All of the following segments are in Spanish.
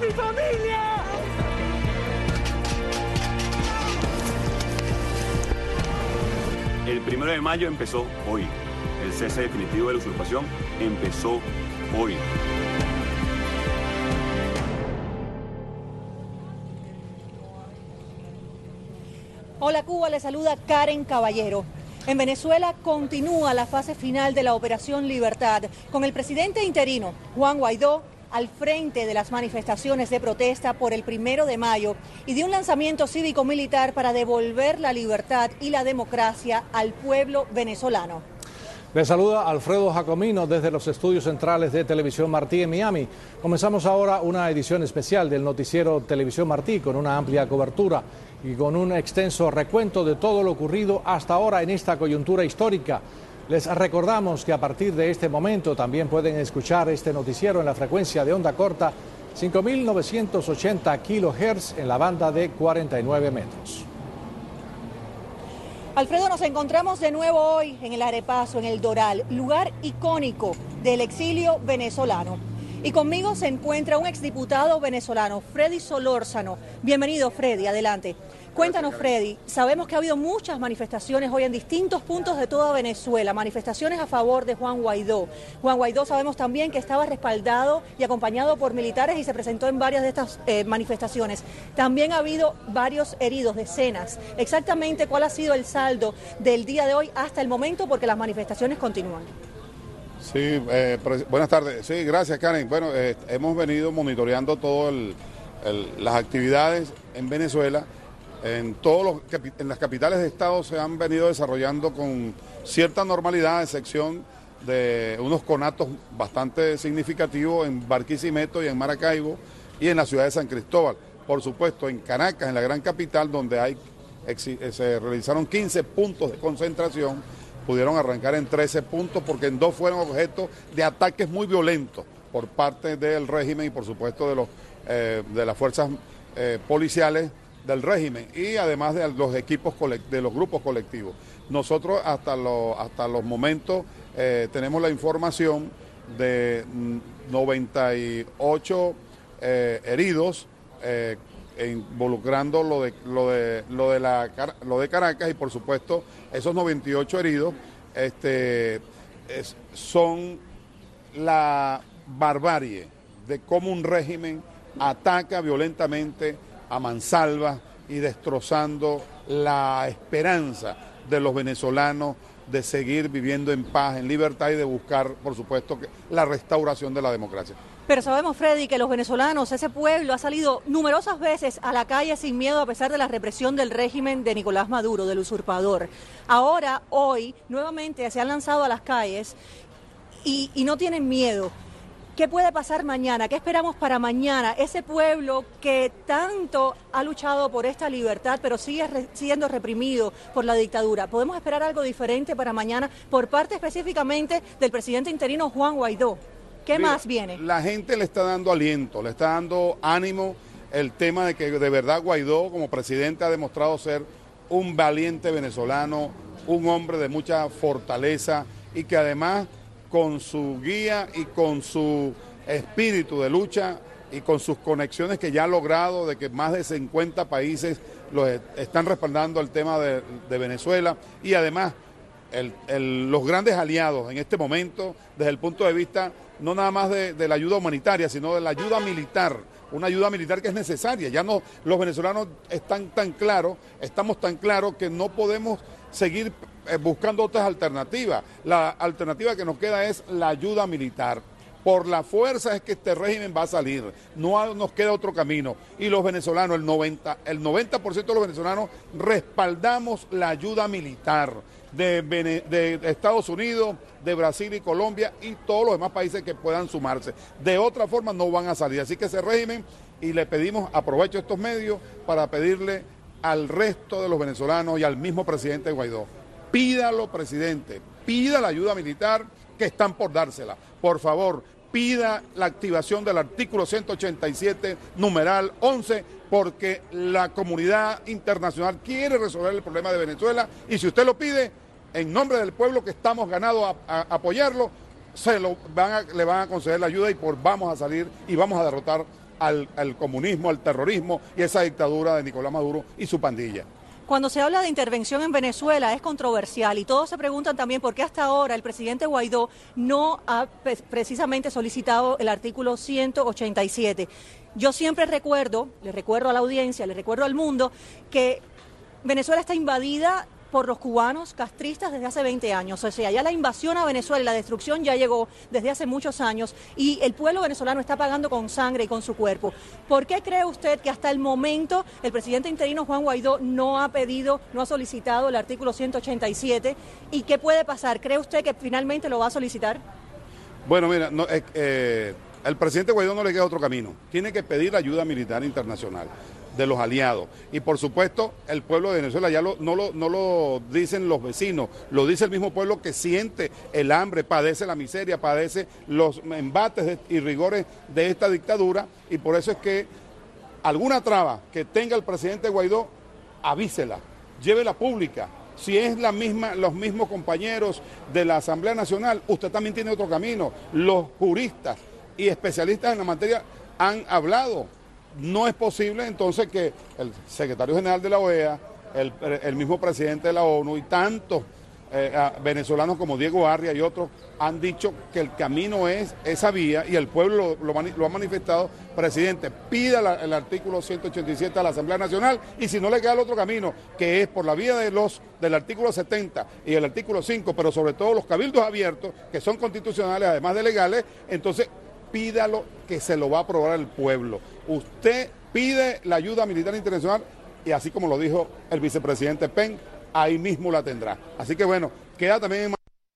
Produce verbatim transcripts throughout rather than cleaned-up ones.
mi familia! El primero de mayo empezó hoy. El cese definitivo de la usurpación empezó hoy. Hola Cuba, le saluda Karen Caballero. En Venezuela continúa la fase final de la Operación Libertad, con el presidente interino, Juan Guaidó, al frente de las manifestaciones de protesta por el primero de mayo y de un lanzamiento cívico-militar para devolver la libertad y la democracia al pueblo venezolano. Les saluda Alfredo Jacomino desde los estudios centrales de Televisión Martí en Miami. Comenzamos ahora una edición especial del noticiero Televisión Martí con una amplia cobertura y con un extenso recuento de todo lo ocurrido hasta ahora en esta coyuntura histórica. Les recordamos que a partir de este momento también pueden escuchar este noticiero en la frecuencia de onda corta cinco mil novecientos ochenta kilohertz en la banda de cuarenta y nueve metros. Alfredo, nos encontramos de nuevo hoy en el Arepazo, en el Doral, lugar icónico del exilio venezolano. Y conmigo se encuentra un exdiputado venezolano, Freddy Solórzano. Bienvenido, Freddy, adelante. Cuéntanos, Freddy, sabemos que ha habido muchas manifestaciones hoy en distintos puntos de toda Venezuela, manifestaciones a favor de Juan Guaidó. Juan Guaidó sabemos también que estaba respaldado y acompañado por militares y se presentó en varias de estas eh, manifestaciones. También ha habido varios heridos, decenas. Exactamente cuál ha sido el saldo del día de hoy hasta el momento, porque las manifestaciones continúan. Sí, eh, buenas tardes. Sí, gracias, Karen. Bueno, eh, hemos venido monitoreando todas las actividades en Venezuela. En, todos los, en las capitales de estado se han venido desarrollando con cierta normalidad, a excepción de unos conatos bastante significativos en Barquisimeto y en Maracaibo y en la ciudad de San Cristóbal. Por supuesto, en Caracas, en la gran capital, donde hay, se realizaron quince puntos de concentración, pudieron arrancar en trece puntos porque en dos fueron objeto de ataques muy violentos por parte del régimen y por supuesto de, los, eh, de las fuerzas eh, policiales del régimen y además de los equipos de los grupos colectivos. Nosotros hasta, lo, hasta los momentos eh, tenemos la información de noventa y ocho eh, heridos eh, involucrando lo de, lo, de, lo, de la, lo de Caracas y por supuesto esos noventa y ocho heridos este, es, son la barbarie de cómo un régimen ataca violentamente a mansalva y destrozando la esperanza de los venezolanos de seguir viviendo en paz, en libertad y de buscar, por supuesto, la restauración de la democracia. Pero sabemos, Freddy, que los venezolanos, ese pueblo, ha salido numerosas veces a la calle sin miedo a pesar de la represión del régimen de Nicolás Maduro, del usurpador. Ahora, hoy, nuevamente se han lanzado a las calles y, y no tienen miedo. ¿Qué puede pasar mañana? ¿Qué esperamos para mañana? Ese pueblo que tanto ha luchado por esta libertad, pero sigue re- siendo reprimido por la dictadura. ¿Podemos esperar algo diferente para mañana por parte específicamente del presidente interino Juan Guaidó? ¿Qué Mira, más viene? La gente le está dando aliento, le está dando ánimo el tema de que de verdad Guaidó como presidente ha demostrado ser un valiente venezolano, un hombre de mucha fortaleza y que además con su guía y con su espíritu de lucha y con sus conexiones que ya ha logrado de que más de cincuenta países los están respaldando el tema de, de Venezuela y además el, el, los grandes aliados en este momento desde el punto de vista no nada más de, de la ayuda humanitaria, sino de la ayuda militar, una ayuda militar que es necesaria. Ya no, los venezolanos están tan claros, estamos tan claros que no podemos seguir eh, buscando otras alternativas. La alternativa que nos queda es la ayuda militar. Por la fuerza es que este régimen va a salir, no nos queda otro camino. Y los venezolanos, el noventa, el noventa por ciento de los venezolanos respaldamos la ayuda militar de, de, de Estados Unidos, de Brasil y Colombia y todos los demás países que puedan sumarse. De otra forma no van a salir. Así que ese régimen, y le pedimos, aprovecho estos medios para pedirle al resto de los venezolanos y al mismo presidente Guaidó, pídalo, presidente, pida la ayuda militar que están por dársela. Por favor, pida la activación del artículo ciento ochenta y siete, numeral once, porque la comunidad internacional quiere resolver el problema de Venezuela y si usted lo pide, en nombre del pueblo que estamos ganados a, a, a apoyarlo, se lo van a, le van a conceder la ayuda y por vamos a salir y vamos a derrotar al, al comunismo, al terrorismo y esa dictadura de Nicolás Maduro y su pandilla. Cuando se habla de intervención en Venezuela es controversial y todos se preguntan también por qué hasta ahora el presidente Guaidó no ha precisamente solicitado el artículo ciento ochenta y siete. Yo siempre recuerdo, le recuerdo a la audiencia, le recuerdo al mundo, que Venezuela está invadida por los cubanos castristas desde hace veinte años. O sea, ya la invasión a Venezuela y la destrucción ya llegó desde hace muchos años y el pueblo venezolano está pagando con sangre y con su cuerpo. ¿Por qué cree usted que hasta el momento el presidente interino Juan Guaidó no ha pedido, no ha solicitado el artículo ciento ochenta y siete? ¿Y qué puede pasar? ¿Cree usted que finalmente lo va a solicitar? Bueno, mira, no, eh, eh, el presidente Guaidó no le queda otro camino. Tiene que pedir ayuda militar internacional de los aliados. Y por supuesto, el pueblo de Venezuela ya lo, no, lo, no lo dicen los vecinos, lo dice el mismo pueblo que siente el hambre, padece la miseria, padece los embates de, y rigores de esta dictadura, y por eso es que alguna traba que tenga el presidente Guaidó, avísela, llévela pública. Si es la misma, los mismos compañeros de la Asamblea Nacional, usted también tiene otro camino. Los juristas y especialistas en la materia han hablado. No es posible entonces que el secretario general de la O E A, el, el mismo presidente de la ONU y tantos eh, venezolanos como Diego Arria y otros han dicho que el camino es esa vía y el pueblo lo, lo, lo ha manifestado. Presidente, pida la, el artículo ciento ochenta y siete a la Asamblea Nacional y si no le queda el otro camino, que es por la vía de los del artículo setenta y el artículo cinco, pero sobre todo los cabildos abiertos, que son constitucionales además de legales, entonces pídalo que se lo va a aprobar el pueblo. Usted pide la ayuda militar internacional y así como lo dijo el vicepresidente Penn, ahí mismo la tendrá. Así que bueno, queda también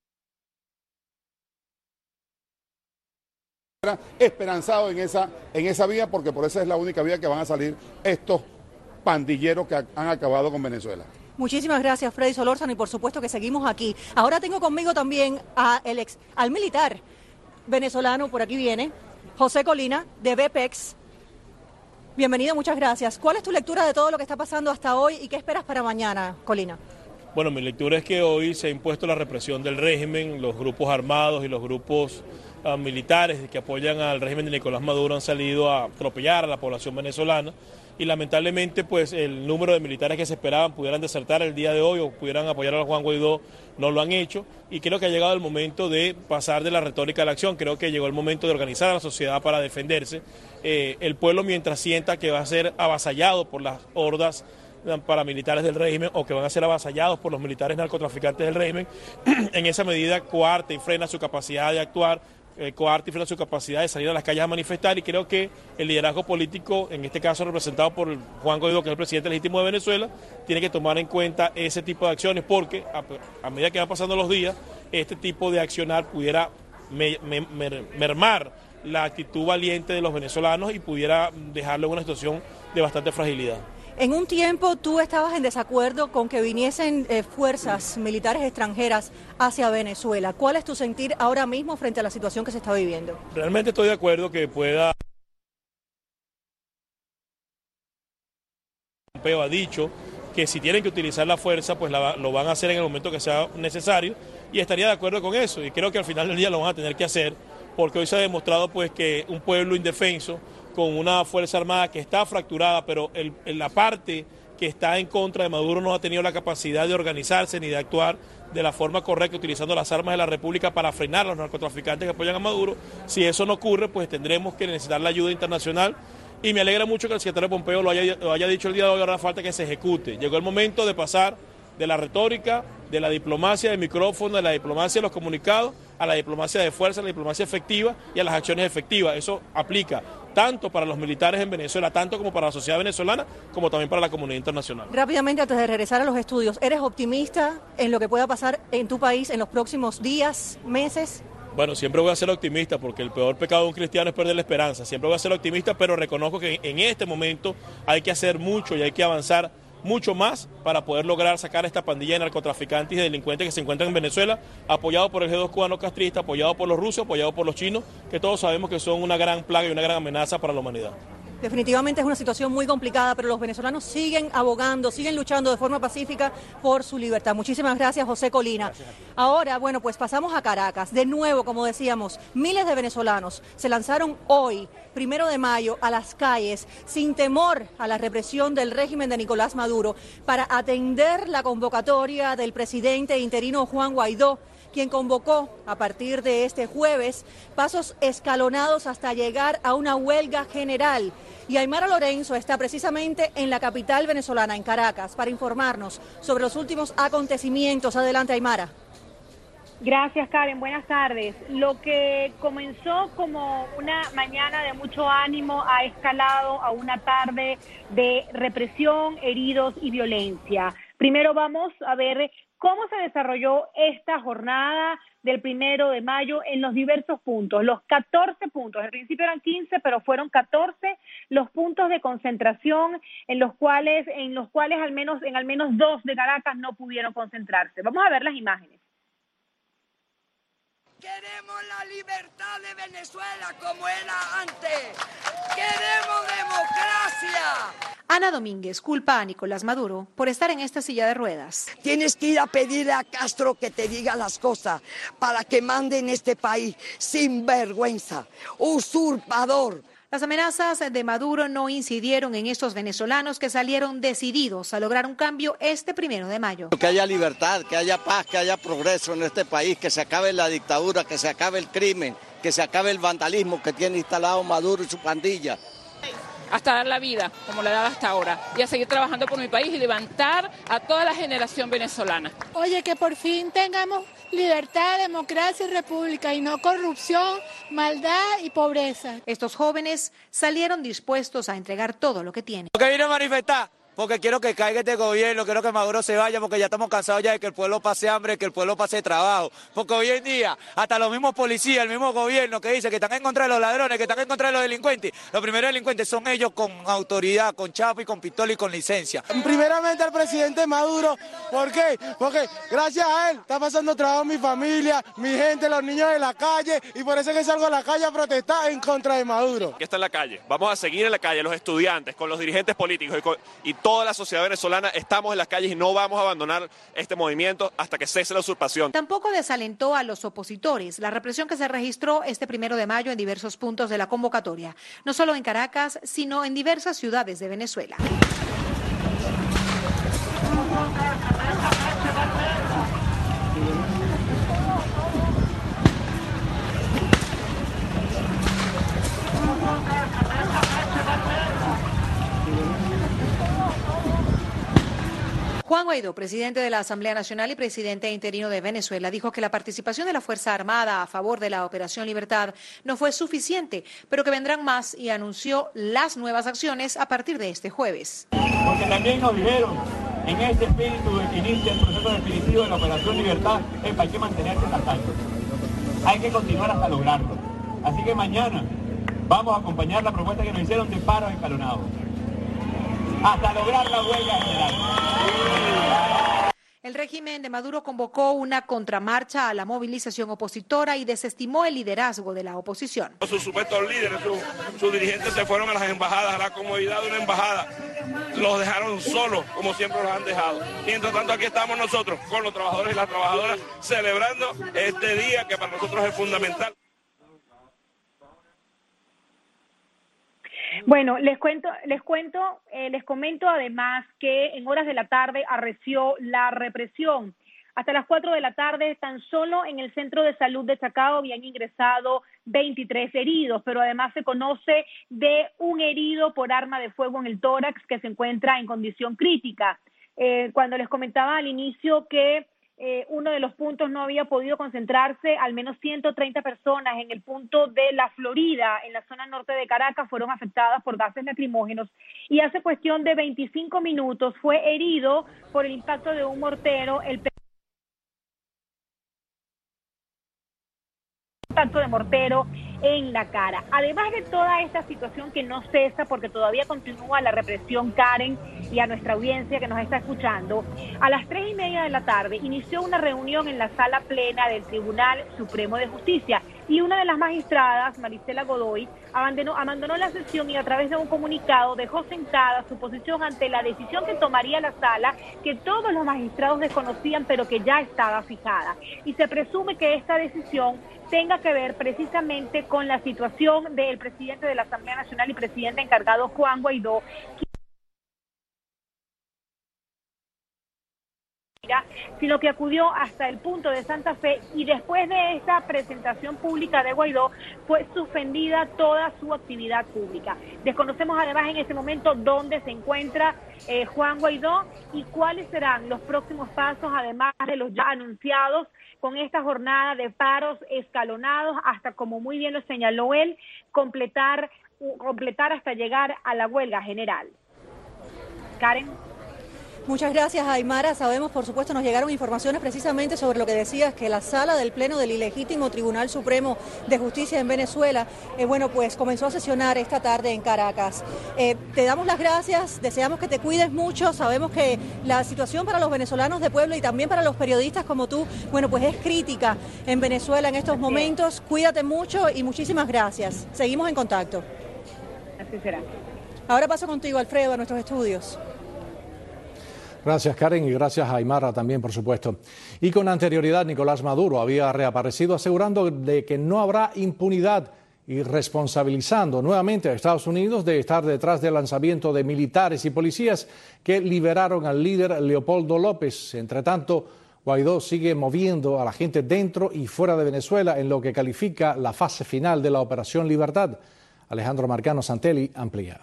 esperanzado en esa, en esa vía porque por esa es la única vía que van a salir estos pandilleros que han acabado con Venezuela. Muchísimas gracias, Freddy Solórzano, y por supuesto que seguimos aquí. Ahora tengo conmigo también a el ex, al militar venezolano, por aquí viene, José Colina, de B P E X. Bienvenido, muchas gracias. ¿Cuál es tu lectura de todo lo que está pasando hasta hoy y qué esperas para mañana, Colina? Bueno, mi lectura es que hoy se ha impuesto la represión del régimen, los grupos armados y los grupos uh, militares que apoyan al régimen de Nicolás Maduro han salido a atropellar a la población venezolana y lamentablemente pues el número de militares que se esperaban pudieran desertar el día de hoy o pudieran apoyar a Juan Guaidó, no lo han hecho y creo que ha llegado el momento de pasar de la retórica a la acción, creo que llegó el momento de organizar a la sociedad para defenderse, eh, el pueblo mientras sienta que va a ser avasallado por las hordas paramilitares del régimen o que van a ser avasallados por los militares narcotraficantes del régimen, en esa medida coarta y frena su capacidad de actuar, eh, coarta y frena su capacidad de salir a las calles a manifestar y creo que el liderazgo político, en este caso representado por Juan Guaidó, que es el presidente legítimo de Venezuela, tiene que tomar en cuenta ese tipo de acciones porque a, a medida que van pasando los días, este tipo de accionar pudiera me, me, mer, mermar la actitud valiente de los venezolanos y pudiera dejarlo en una situación de bastante fragilidad. En un tiempo tú estabas en desacuerdo con que viniesen eh, fuerzas militares extranjeras hacia Venezuela. ¿Cuál es tu sentir ahora mismo frente a la situación que se está viviendo? Realmente estoy de acuerdo que pueda... Pompeo ha dicho que si tienen que utilizar la fuerza, pues la, lo van a hacer en el momento que sea necesario y estaría de acuerdo con eso y creo que al final del día lo van a tener que hacer porque hoy se ha demostrado pues que un pueblo indefenso con una fuerza armada que está fracturada, pero el, el, la parte que está en contra de Maduro no ha tenido la capacidad de organizarse ni de actuar de la forma correcta, utilizando las armas de la República para frenar a los narcotraficantes que apoyan a Maduro. Si eso no ocurre, pues tendremos que necesitar la ayuda internacional. Y me alegra mucho que el secretario Pompeo lo haya, lo haya dicho el día de hoy, ahora falta que se ejecute. Llegó el momento de pasar de la retórica, de la diplomacia de micrófono, de la diplomacia de los comunicados, a la diplomacia de fuerza, a la diplomacia efectiva y a las acciones efectivas. Eso aplica tanto para los militares en Venezuela, tanto como para la sociedad venezolana, como también para la comunidad internacional. Rápidamente, antes de regresar a los estudios, ¿eres optimista en lo que pueda pasar en tu país en los próximos días, meses? Bueno, siempre voy a ser optimista porque el peor pecado de un cristiano es perder la esperanza. Siempre voy a ser optimista, pero reconozco que en este momento hay que hacer mucho y hay que avanzar mucho más para poder lograr sacar a esta pandilla de narcotraficantes y delincuentes que se encuentran en Venezuela, apoyado por el G dos cubano castrista, apoyado por los rusos, apoyado por los chinos, que todos sabemos que son una gran plaga y una gran amenaza para la humanidad. Definitivamente es una situación muy complicada, pero los venezolanos siguen abogando, siguen luchando de forma pacífica por su libertad. Muchísimas gracias, José Colina. Ahora, bueno, pues pasamos a Caracas. De nuevo, como decíamos, miles de venezolanos se lanzaron hoy, primero de mayo, a las calles, sin temor a la represión del régimen de Nicolás Maduro, para atender la convocatoria del presidente interino Juan Guaidó, quien convocó a partir de este jueves pasos escalonados hasta llegar a una huelga general. Y Aymara Lorenzo está precisamente en la capital venezolana, en Caracas, para informarnos sobre los últimos acontecimientos. Adelante, Aymara. Gracias, Karen. Buenas tardes. Lo que comenzó como una mañana de mucho ánimo ha escalado a una tarde de represión, heridos y violencia. Primero vamos a ver cómo se desarrolló esta jornada del primero de mayo en los diversos puntos, los catorce puntos, al principio eran quince, pero fueron catorce los puntos de concentración en los cuales, en los cuales al menos, en al menos dos de Caracas no pudieron concentrarse. Vamos a ver las imágenes. Queremos la libertad de Venezuela como era antes. Queremos democracia. Ana Domínguez culpa a Nicolás Maduro por estar en esta silla de ruedas. Tienes que ir a pedirle a Castro que te diga las cosas para que mande en este país sin vergüenza, usurpador. Las amenazas de Maduro no incidieron en estos venezolanos que salieron decididos a lograr un cambio este primero de mayo. Que haya libertad, que haya paz, que haya progreso en este país, que se acabe la dictadura, que se acabe el crimen, que se acabe el vandalismo que tiene instalado Maduro y su pandilla. Hasta dar la vida, como la he dado hasta ahora, y a seguir trabajando por mi país y levantar a toda la generación venezolana. Oye, que por fin tengamos libertad, democracia y república, y no corrupción, maldad y pobreza. Estos jóvenes salieron dispuestos a entregar todo lo que tienen. Lo que vine a manifestar, porque quiero que caiga este gobierno, quiero que Maduro se vaya, porque ya estamos cansados ya de que el pueblo pase hambre, que el pueblo pase trabajo. Porque hoy en día, hasta los mismos policías, el mismo gobierno que dice que están en contra de los ladrones, que están en contra de los delincuentes, los primeros delincuentes son ellos con autoridad, con chapa y con pistola y con licencia. Primeramente al presidente Maduro, ¿por qué? Porque gracias a él está pasando trabajo mi familia, mi gente, los niños en la calle, y por eso es que salgo a la calle a protestar en contra de Maduro. Aquí está en la calle, vamos a seguir en la calle, los estudiantes, con los dirigentes políticos y, con, y toda la sociedad venezolana, estamos en las calles y no vamos a abandonar este movimiento hasta que cese la usurpación. Tampoco desalentó a los opositores la represión que se registró este primero de mayo en diversos puntos de la convocatoria, no solo en Caracas, sino en diversas ciudades de Venezuela. Juan Guaidó, presidente de la Asamblea Nacional y presidente interino de Venezuela, dijo que la participación de la Fuerza Armada a favor de la Operación Libertad no fue suficiente, pero que vendrán más, y anunció las nuevas acciones a partir de este jueves. Porque también nos dijeron, en este espíritu de que inicia el proceso definitivo de la Operación Libertad, es que hay que mantenerse en la calle. Hay que continuar hasta lograrlo. Así que mañana vamos a acompañar la propuesta que nos hicieron de paros escalonados, hasta lograr la huelga general. El régimen de Maduro convocó una contramarcha a la movilización opositora y desestimó el liderazgo de la oposición. Sus supuestos líderes, sus, sus dirigentes se fueron a las embajadas, a la comodidad de una embajada. Los dejaron solos, como siempre los han dejado. Mientras tanto, aquí estamos nosotros, con los trabajadores y las trabajadoras, celebrando este día que para nosotros es fundamental. Bueno, les cuento, les cuento, eh, les comento además que en horas de la tarde arreció la represión. Hasta las cuatro de la tarde, tan solo en el Centro de Salud de Chacao habían ingresado veintitrés heridos, pero además se conoce de un herido por arma de fuego en el tórax que se encuentra en condición crítica. Eh, cuando les comentaba al inicio que Eh, uno de los puntos no había podido concentrarse, al menos ciento treinta personas en el punto de La Florida, en la zona norte de Caracas, fueron afectadas por gases lacrimógenos, y hace cuestión de veinticinco minutos fue herido por el impacto de un mortero, el impacto de mortero en la cara. Además de toda esta situación que no cesa porque todavía continúa la represión, Karen, y a nuestra audiencia que nos está escuchando, a las tres y media de la tarde inició una reunión en la sala plena del Tribunal Supremo de Justicia y una de las magistradas, Marisela Godoy, abandonó, abandonó la sesión y a través de un comunicado dejó sentada su posición ante la decisión que tomaría la sala, que todos los magistrados desconocían pero que ya estaba fijada. Y se presume que esta decisión tenga que ver precisamente con la situación del presidente de la Asamblea Nacional y presidente encargado Juan Guaidó, sino que acudió hasta el punto de Santa Fe y después de esta presentación pública de Guaidó fue suspendida toda su actividad pública. Desconocemos además en este momento dónde se encuentra eh, Juan Guaidó y cuáles serán los próximos pasos, además de los ya anunciados con esta jornada de paros escalonados hasta, como muy bien lo señaló él, completar, completar hasta llegar a la huelga general. Karen. Muchas gracias, Aymara. Sabemos, por supuesto, nos llegaron informaciones precisamente sobre lo que decías, que la sala del Pleno del ilegítimo Tribunal Supremo de Justicia en Venezuela, eh, bueno, pues comenzó a sesionar esta tarde en Caracas. Eh, te damos las gracias, deseamos que te cuides mucho, sabemos que la situación para los venezolanos de pueblo y también para los periodistas como tú, bueno, pues es crítica en Venezuela en estos momentos. Cuídate mucho y muchísimas gracias. Seguimos en contacto. Así será. Ahora paso contigo, Alfredo, a nuestros estudios. Gracias, Karen, y gracias a Aymara también, por supuesto. Y con anterioridad, Nicolás Maduro había reaparecido asegurando de que no habrá impunidad y responsabilizando nuevamente a Estados Unidos de estar detrás del lanzamiento de militares y policías que liberaron al líder Leopoldo López. Entre tanto, Guaidó sigue moviendo a la gente dentro y fuera de Venezuela en lo que califica la fase final de la Operación Libertad. Alejandro Marcano Santelli amplía.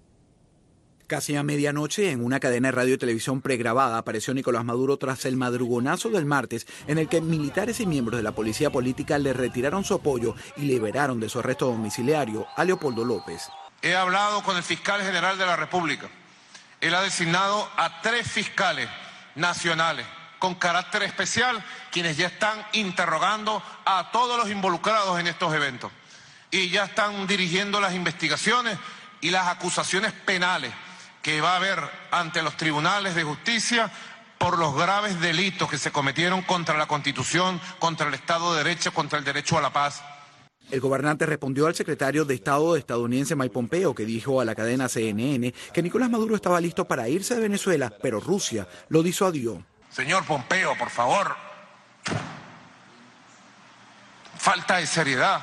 Casi a medianoche, en una cadena de radio y televisión pregrabada, apareció Nicolás Maduro tras el madrugonazo del martes, en el que militares y miembros de la policía política le retiraron su apoyo y liberaron de su arresto domiciliario a Leopoldo López. He hablado con el fiscal general de la República. Él ha designado a tres fiscales nacionales con carácter especial, quienes ya están interrogando a todos los involucrados en estos eventos. Y ya están dirigiendo las investigaciones y las acusaciones penales que va a haber ante los tribunales de justicia por los graves delitos que se cometieron contra la Constitución, contra el Estado de Derecho, contra el derecho a la paz. El gobernante respondió al secretario de Estado estadounidense Mike Pompeo, que dijo a la cadena C N N que Nicolás Maduro estaba listo para irse de Venezuela, pero Rusia lo disuadió. Señor Pompeo, por favor, falta de seriedad.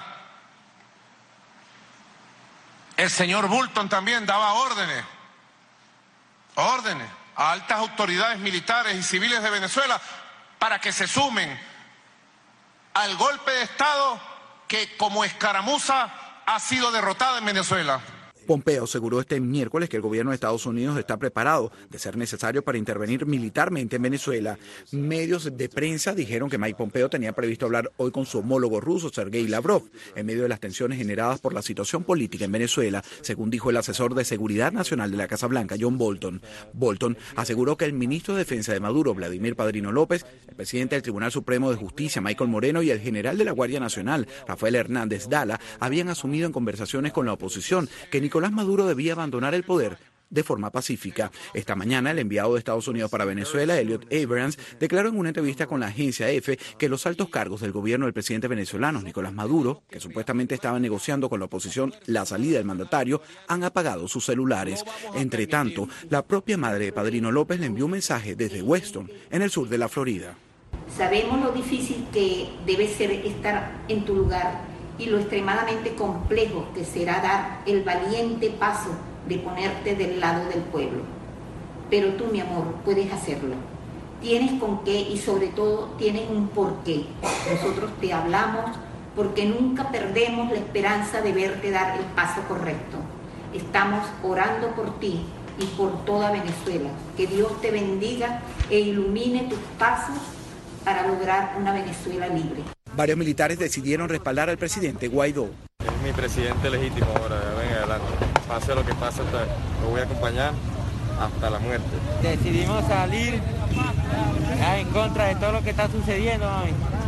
El señor Bolton también daba órdenes, órdenes a altas autoridades militares y civiles de Venezuela para que se sumen al golpe de Estado que como escaramuza ha sido derrotada en Venezuela. Pompeo aseguró este miércoles que el gobierno de Estados Unidos está preparado, de ser necesario, para intervenir militarmente en Venezuela. Medios de prensa dijeron que Mike Pompeo tenía previsto hablar hoy con su homólogo ruso, Sergei Lavrov, en medio de las tensiones generadas por la situación política en Venezuela, según dijo el asesor de Seguridad Nacional de la Casa Blanca, John Bolton. Bolton aseguró que el ministro de Defensa de Maduro, Vladimir Padrino López, el presidente del Tribunal Supremo de Justicia, Michael Moreno, y el general de la Guardia Nacional, Rafael Hernández Dala, habían asumido en conversaciones con la oposición que Nicolás Maduro debía abandonar el poder de forma pacífica. Esta mañana, el enviado de Estados Unidos para Venezuela, Elliot Abrams, declaró en una entrevista con la agencia EFE que los altos cargos del gobierno del presidente venezolano, Nicolás Maduro, que supuestamente estaba negociando con la oposición la salida del mandatario, han apagado sus celulares. Entre tanto, la propia madre de Padrino López le envió un mensaje desde Weston, en el sur de la Florida. Sabemos lo difícil que debe ser estar en tu lugar y lo extremadamente complejo que será dar el valiente paso de ponerte del lado del pueblo. Pero tú, mi amor, puedes hacerlo. Tienes con qué y sobre todo tienes un porqué. Nosotros te hablamos porque nunca perdemos la esperanza de verte dar el paso correcto. Estamos orando por ti y por toda Venezuela. Que Dios te bendiga e ilumine tus pasos para lograr una Venezuela libre. Varios militares decidieron respaldar al presidente Guaidó. Es mi presidente legítimo ahora, de ahora en adelante. Pase lo que pase, lo voy a acompañar hasta la muerte. Decidimos salir en contra de todo lo que está sucediendo, mami.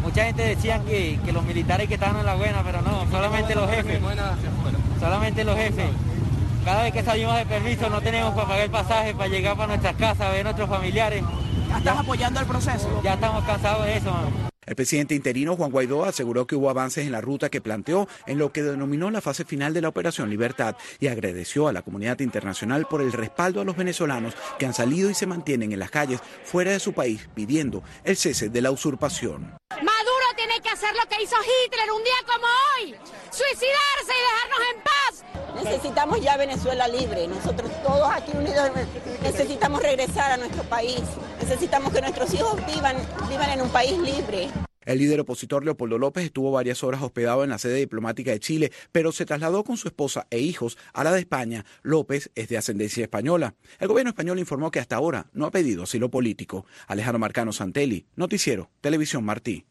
Mucha gente decía que, que los militares que estaban en la buena, pero no, solamente los jefes. Solamente los jefes. Cada vez que salimos de permiso no tenemos para pagar el pasaje, para llegar para nuestras casas, a ver a nuestros familiares. ¿Ya estás apoyando el proceso? Ya estamos cansados de eso, man. El presidente interino Juan Guaidó aseguró que hubo avances en la ruta que planteó en lo que denominó la fase final de la Operación Libertad y agradeció a la comunidad internacional por el respaldo a los venezolanos que han salido y se mantienen en las calles fuera de su país pidiendo el cese de la usurpación. Maduro tiene que hacer lo que hizo Hitler un día como hoy, suicidarse y dejarnos en paz. Necesitamos ya Venezuela libre, nosotros todos aquí unidos necesitamos regresar a nuestro país, necesitamos que nuestros hijos vivan, vivan en un país libre. El líder opositor Leopoldo López estuvo varias horas hospedado en la sede diplomática de Chile, pero se trasladó con su esposa e hijos a la de España. López es de ascendencia española. El gobierno español informó que hasta ahora no ha pedido asilo político. Alejandro Marcano Santelli, Noticiero, Televisión Martí.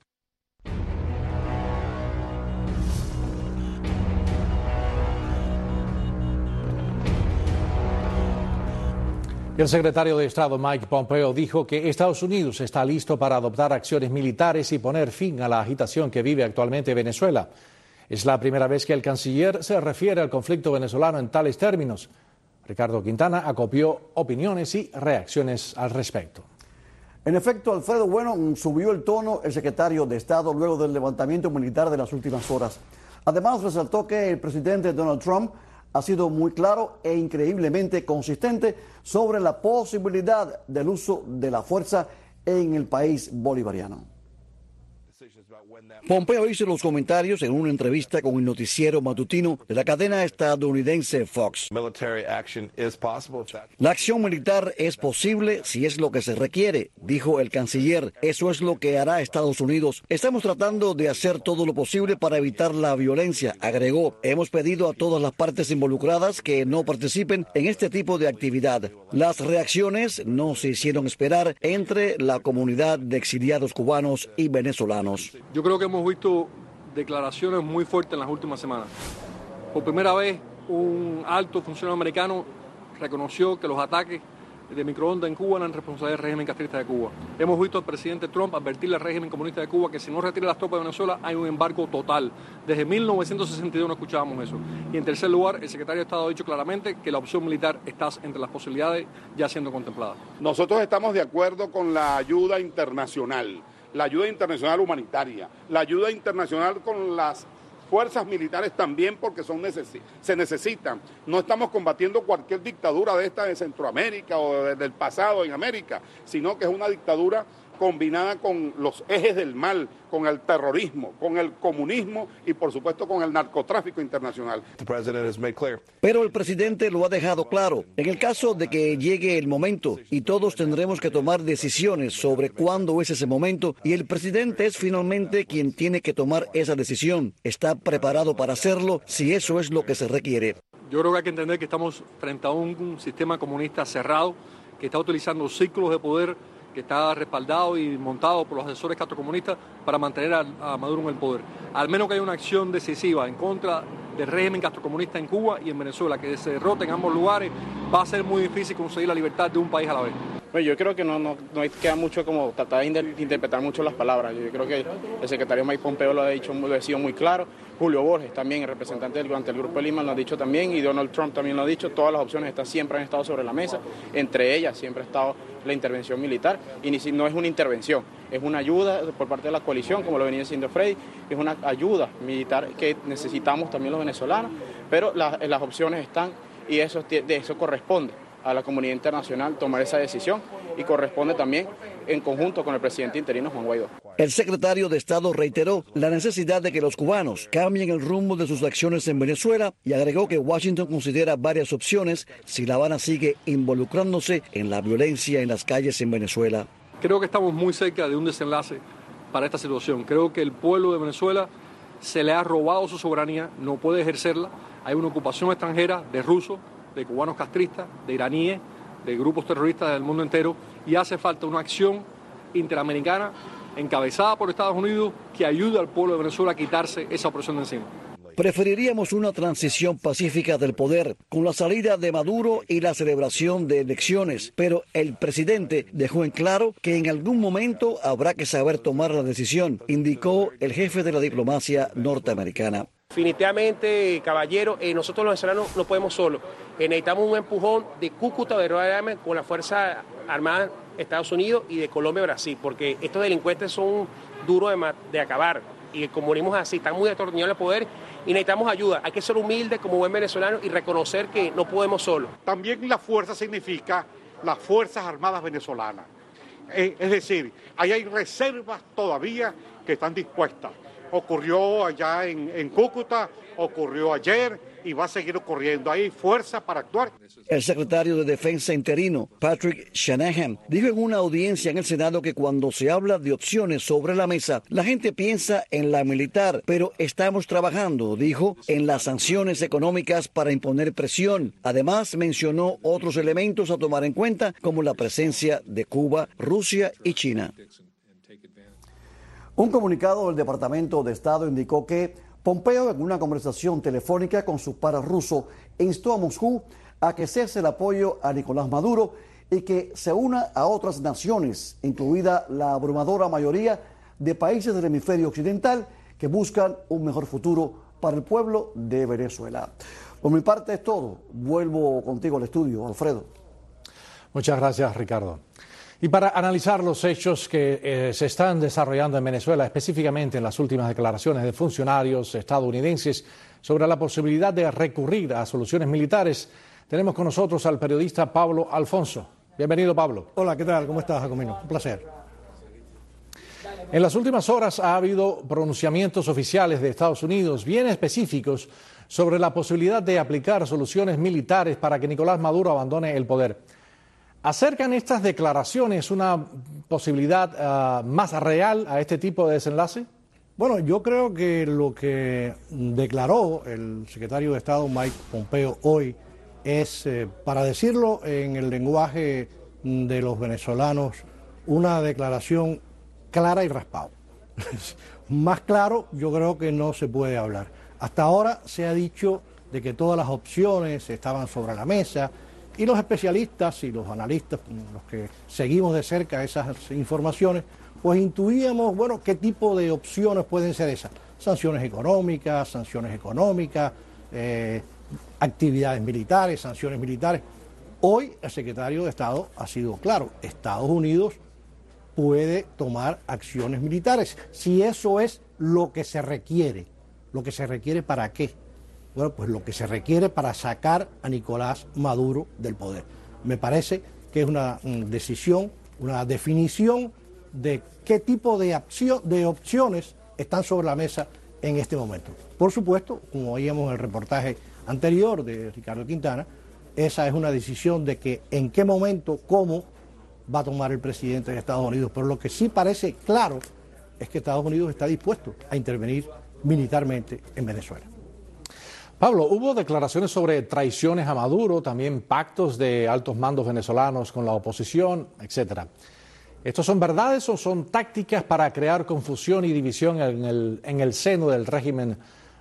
El secretario de Estado Mike Pompeo dijo que Estados Unidos está listo para adoptar acciones militares y poner fin a la agitación que vive actualmente Venezuela. Es la primera vez que el canciller se refiere al conflicto venezolano en tales términos. Ricardo Quintana acopió opiniones y reacciones al respecto. En efecto, Alfredo Bueno, subió el tono el secretario de Estado luego del levantamiento militar de las últimas horas. Además, resaltó que el presidente Donald Trump ha sido muy claro e increíblemente consistente sobre la posibilidad del uso de la fuerza en el país bolivariano. Pompeo hizo los comentarios en una entrevista con el noticiero matutino de la cadena estadounidense Fox. La acción militar es posible si es lo que se requiere, dijo el canciller. Eso es lo que hará Estados Unidos. Estamos tratando de hacer todo lo posible para evitar la violencia, agregó. Hemos pedido a todas las partes involucradas que no participen en este tipo de actividad. Las reacciones no se hicieron esperar entre la comunidad de exiliados cubanos y venezolanos. Yo creo que hemos visto declaraciones muy fuertes en las últimas semanas. Por primera vez, un alto funcionario americano reconoció que los ataques de microondas en Cuba eran responsabilidad del régimen castrista de Cuba. Hemos visto al presidente Trump advertirle al régimen comunista de Cuba que si no retira las tropas de Venezuela hay un embargo total. Desde mil novecientos sesenta y dos no escuchábamos eso. Y en tercer lugar, el secretario de Estado ha dicho claramente que la opción militar está entre las posibilidades ya siendo contempladas. Nosotros estamos de acuerdo con la ayuda internacional. La ayuda internacional humanitaria, la ayuda internacional con las fuerzas militares también porque son necesi- se necesitan. No estamos combatiendo cualquier dictadura de esta de Centroamérica o de, del pasado en América, sino que es una dictadura combinada con los ejes del mal, con el terrorismo, con el comunismo y por supuesto con el narcotráfico internacional. Pero el presidente lo ha dejado claro. En el caso de que llegue el momento y todos tendremos que tomar decisiones sobre cuándo es ese momento y el presidente es finalmente quien tiene que tomar esa decisión. Está preparado para hacerlo si eso es lo que se requiere. Yo creo que hay que entender que estamos frente a un sistema comunista cerrado que está utilizando círculos de poder, que está respaldado y montado por los asesores castrocomunistas para mantener a, a Maduro en el poder. Al menos que haya una acción decisiva en contra del régimen castrocomunista en Cuba y en Venezuela, que se derrote en ambos lugares, va a ser muy difícil conseguir la libertad de un país a la vez. Bueno, yo creo que no, no, no queda mucho como tratar de interpretar mucho las palabras. Yo creo que el secretario Mike Pompeo lo ha dicho, lo ha sido muy claro. Julio Borges también, el representante del, ante el Grupo de Lima, lo ha dicho también, y Donald Trump también lo ha dicho. Todas las opciones están, siempre han estado sobre la mesa. Entre ellas siempre ha estado la intervención militar. Y ni, no es una intervención, es una ayuda por parte de la coalición, como lo venía diciendo Freddy. Es una ayuda militar que necesitamos también los venezolanos, pero la, las opciones están y eso, de eso corresponde a la comunidad internacional tomar esa decisión y corresponde también en conjunto con el presidente interino Juan Guaidó. El secretario de Estado reiteró la necesidad de que los cubanos cambien el rumbo de sus acciones en Venezuela y agregó que Washington considera varias opciones si La Habana sigue involucrándose en la violencia en las calles en Venezuela. Creo que estamos muy cerca de un desenlace para esta situación. Creo que el pueblo de Venezuela se le ha robado su soberanía, no puede ejercerla. Hay una ocupación extranjera de rusos, de cubanos castristas, de iraníes, de grupos terroristas del mundo entero, y hace falta una acción interamericana encabezada por Estados Unidos que ayude al pueblo de Venezuela a quitarse esa opresión de encima. Preferiríamos una transición pacífica del poder, con la salida de Maduro y la celebración de elecciones, pero el presidente dejó en claro que en algún momento habrá que saber tomar la decisión, indicó el jefe de la diplomacia norteamericana. Definitivamente, caballero, eh, nosotros los venezolanos no podemos solos. Eh, necesitamos un empujón de Cúcuta, verdaderamente, con la Fuerza Armada de Estados Unidos y de Colombia y Brasil, porque estos delincuentes son duros de, de acabar. Y como venimos así, están muy atornillados al poder y necesitamos ayuda. Hay que ser humildes como buen venezolano y reconocer que no podemos solos. También la fuerza significa las Fuerzas Armadas venezolanas. Eh, es decir, ahí hay reservas todavía que están dispuestas. Ocurrió allá en, en Cúcuta, ocurrió ayer y va a seguir ocurriendo. Hay fuerza para actuar. El secretario de Defensa interino, Patrick Shanahan, dijo en una audiencia en el Senado que cuando se habla de opciones sobre la mesa, la gente piensa en la militar, pero estamos trabajando, dijo, en las sanciones económicas para imponer presión. Además, mencionó otros elementos a tomar en cuenta, como la presencia de Cuba, Rusia y China. Un comunicado del Departamento de Estado indicó que Pompeo, en una conversación telefónica con su par ruso, instó a Moscú a que cese el apoyo a Nicolás Maduro y que se una a otras naciones, incluida la abrumadora mayoría de países del hemisferio occidental que buscan un mejor futuro para el pueblo de Venezuela. Por mi parte es todo. Vuelvo contigo al estudio, Alfredo. Muchas gracias, Ricardo. Y para analizar los hechos que eh, se están desarrollando en Venezuela, específicamente en las últimas declaraciones de funcionarios estadounidenses sobre la posibilidad de recurrir a soluciones militares, tenemos con nosotros al periodista Pablo Alfonso. Bienvenido, Pablo. Hola, ¿qué tal? ¿Cómo estás, Jacomino? Un placer. En las últimas horas ha habido pronunciamientos oficiales de Estados Unidos bien específicos sobre la posibilidad de aplicar soluciones militares para que Nicolás Maduro abandone el poder. ¿Acercan estas declaraciones una posibilidad uh, más real a este tipo de desenlace? Bueno, yo creo que lo que declaró el secretario de Estado Mike Pompeo hoy es, eh, para decirlo en el lenguaje de los venezolanos, una declaración clara y raspado. Más claro yo creo que no se puede hablar. Hasta ahora se ha dicho de que todas las opciones estaban sobre la mesa, y los especialistas y los analistas, los que seguimos de cerca esas informaciones, pues intuíamos, bueno, qué tipo de opciones pueden ser esas. Sanciones económicas, sanciones económicas, eh, actividades militares, sanciones militares. Hoy el secretario de Estado ha sido claro, Estados Unidos puede tomar acciones militares, si eso es lo que se requiere. ¿Lo que se requiere para qué? Bueno, pues lo que se requiere para sacar a Nicolás Maduro del poder. Me parece que es una decisión, una definición de qué tipo de, opción, de opciones están sobre la mesa en este momento. Por supuesto, como oíamos en el reportaje anterior de Ricardo Quintana, esa es una decisión de que en qué momento, cómo va a tomar el presidente de Estados Unidos. Pero lo que sí parece claro es que Estados Unidos está dispuesto a intervenir militarmente en Venezuela. Pablo, hubo declaraciones sobre traiciones a Maduro, también pactos de altos mandos venezolanos con la oposición, etcétera. ¿Estos son verdades o son tácticas para crear confusión y división en el, en el seno del régimen?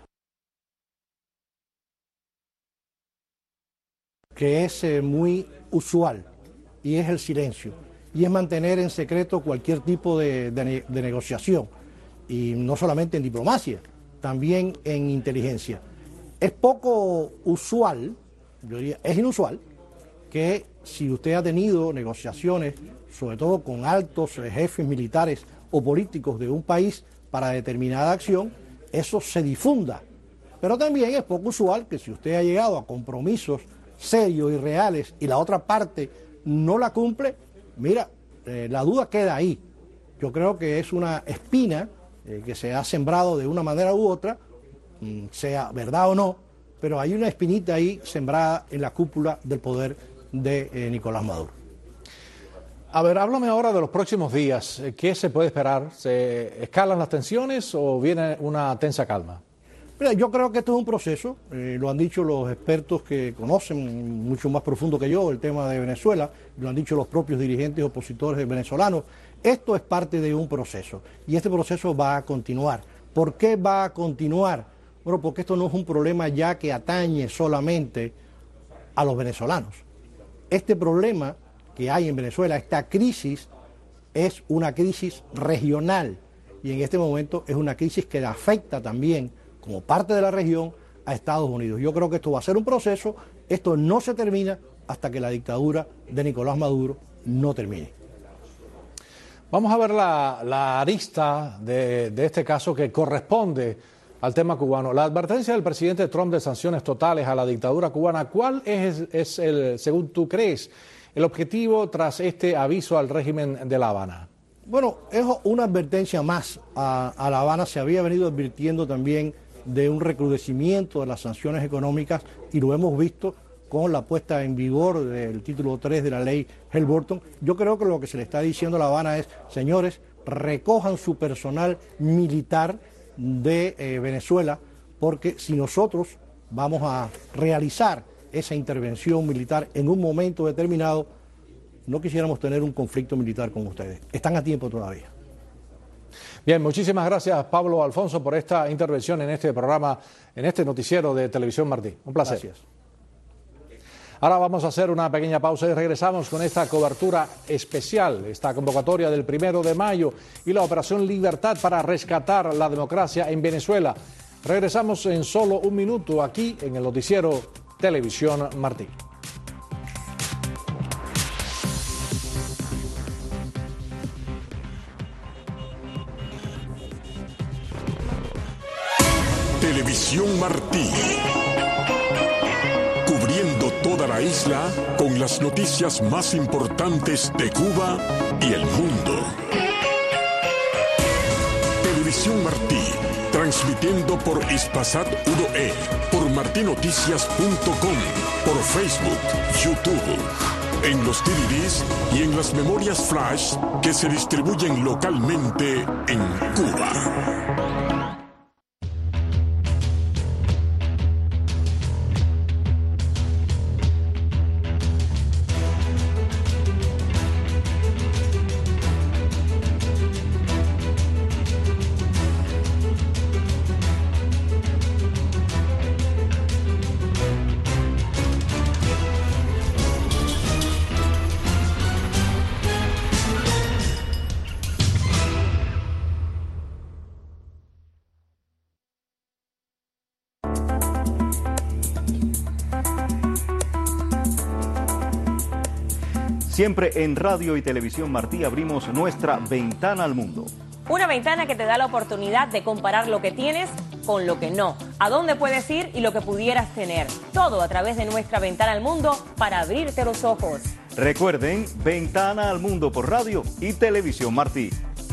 Que es eh, muy usual, y es el silencio, y es mantener en secreto cualquier tipo de, de, de negociación, y no solamente en diplomacia, también en inteligencia. Es poco usual, yo diría, es inusual, que si usted ha tenido negociaciones, sobre todo con altos jefes militares o políticos de un país para determinada acción, eso se difunda. Pero también es poco usual que si usted ha llegado a compromisos serios y reales y la otra parte no la cumple, mira, eh, la duda queda ahí. Yo creo que es una espina eh, que se ha sembrado de una manera u otra, sea verdad o no, pero hay una espinita ahí sembrada en la cúpula del poder de eh, Nicolás Maduro. A ver, háblame ahora de los próximos días. ¿Qué se puede esperar? ¿Se escalan las tensiones o viene una tensa calma? Mira, yo creo que esto es un proceso, eh, lo han dicho los expertos que conocen mucho más profundo que yo el tema de Venezuela, lo han dicho los propios dirigentes opositores venezolanos. Esto es parte de un proceso y este proceso va a continuar. ¿Por qué va a continuar? Bueno, porque esto no es un problema ya que atañe solamente a los venezolanos. Este problema que hay en Venezuela, esta crisis, es una crisis regional y en este momento es una crisis que afecta también, como parte de la región, a Estados Unidos. Yo creo que esto va a ser un proceso, esto no se termina hasta que la dictadura de Nicolás Maduro no termine. Vamos a ver la, la arista de, de este caso que corresponde al tema cubano. La advertencia del presidente Trump de sanciones totales a la dictadura cubana, ¿cuál es, es el, según tú crees, el objetivo tras este aviso al régimen de La Habana? Bueno, es una advertencia más a, a La Habana. Se había venido advirtiendo también de un recrudecimiento de las sanciones económicas y lo hemos visto con la puesta en vigor del título tres de la ley Helm-Burton. Yo creo que lo que se le está diciendo a La Habana es, señores, recojan su personal militar de eh, Venezuela, porque si nosotros vamos a realizar esa intervención militar en un momento determinado, no quisiéramos tener un conflicto militar con ustedes. Están a tiempo todavía. Bien, muchísimas gracias Pablo Alfonso por esta intervención en este programa, en este noticiero de Televisión Martí. Un placer. Gracias. Ahora vamos a hacer una pequeña pausa y regresamos con esta cobertura especial, esta convocatoria del primero de mayo y la Operación Libertad para rescatar la democracia en Venezuela. Regresamos en solo un minuto aquí en el noticiero Televisión Martí. Televisión Martí. Cubriendo toda la isla con las noticias más importantes de Cuba y el mundo. Televisión Martí, transmitiendo por Hispasat uno E, por martinoticias punto com, por Facebook, YouTube, en los D V Ds y en las memorias flash que se distribuyen localmente en Cuba. Siempre en Radio y Televisión Martí abrimos nuestra ventana al mundo. Una ventana que te da la oportunidad de comparar lo que tienes con lo que no, a dónde puedes ir y lo que pudieras tener. Todo a través de nuestra ventana al mundo para abrirte los ojos. Recuerden, Ventana al Mundo por Radio y Televisión Martí.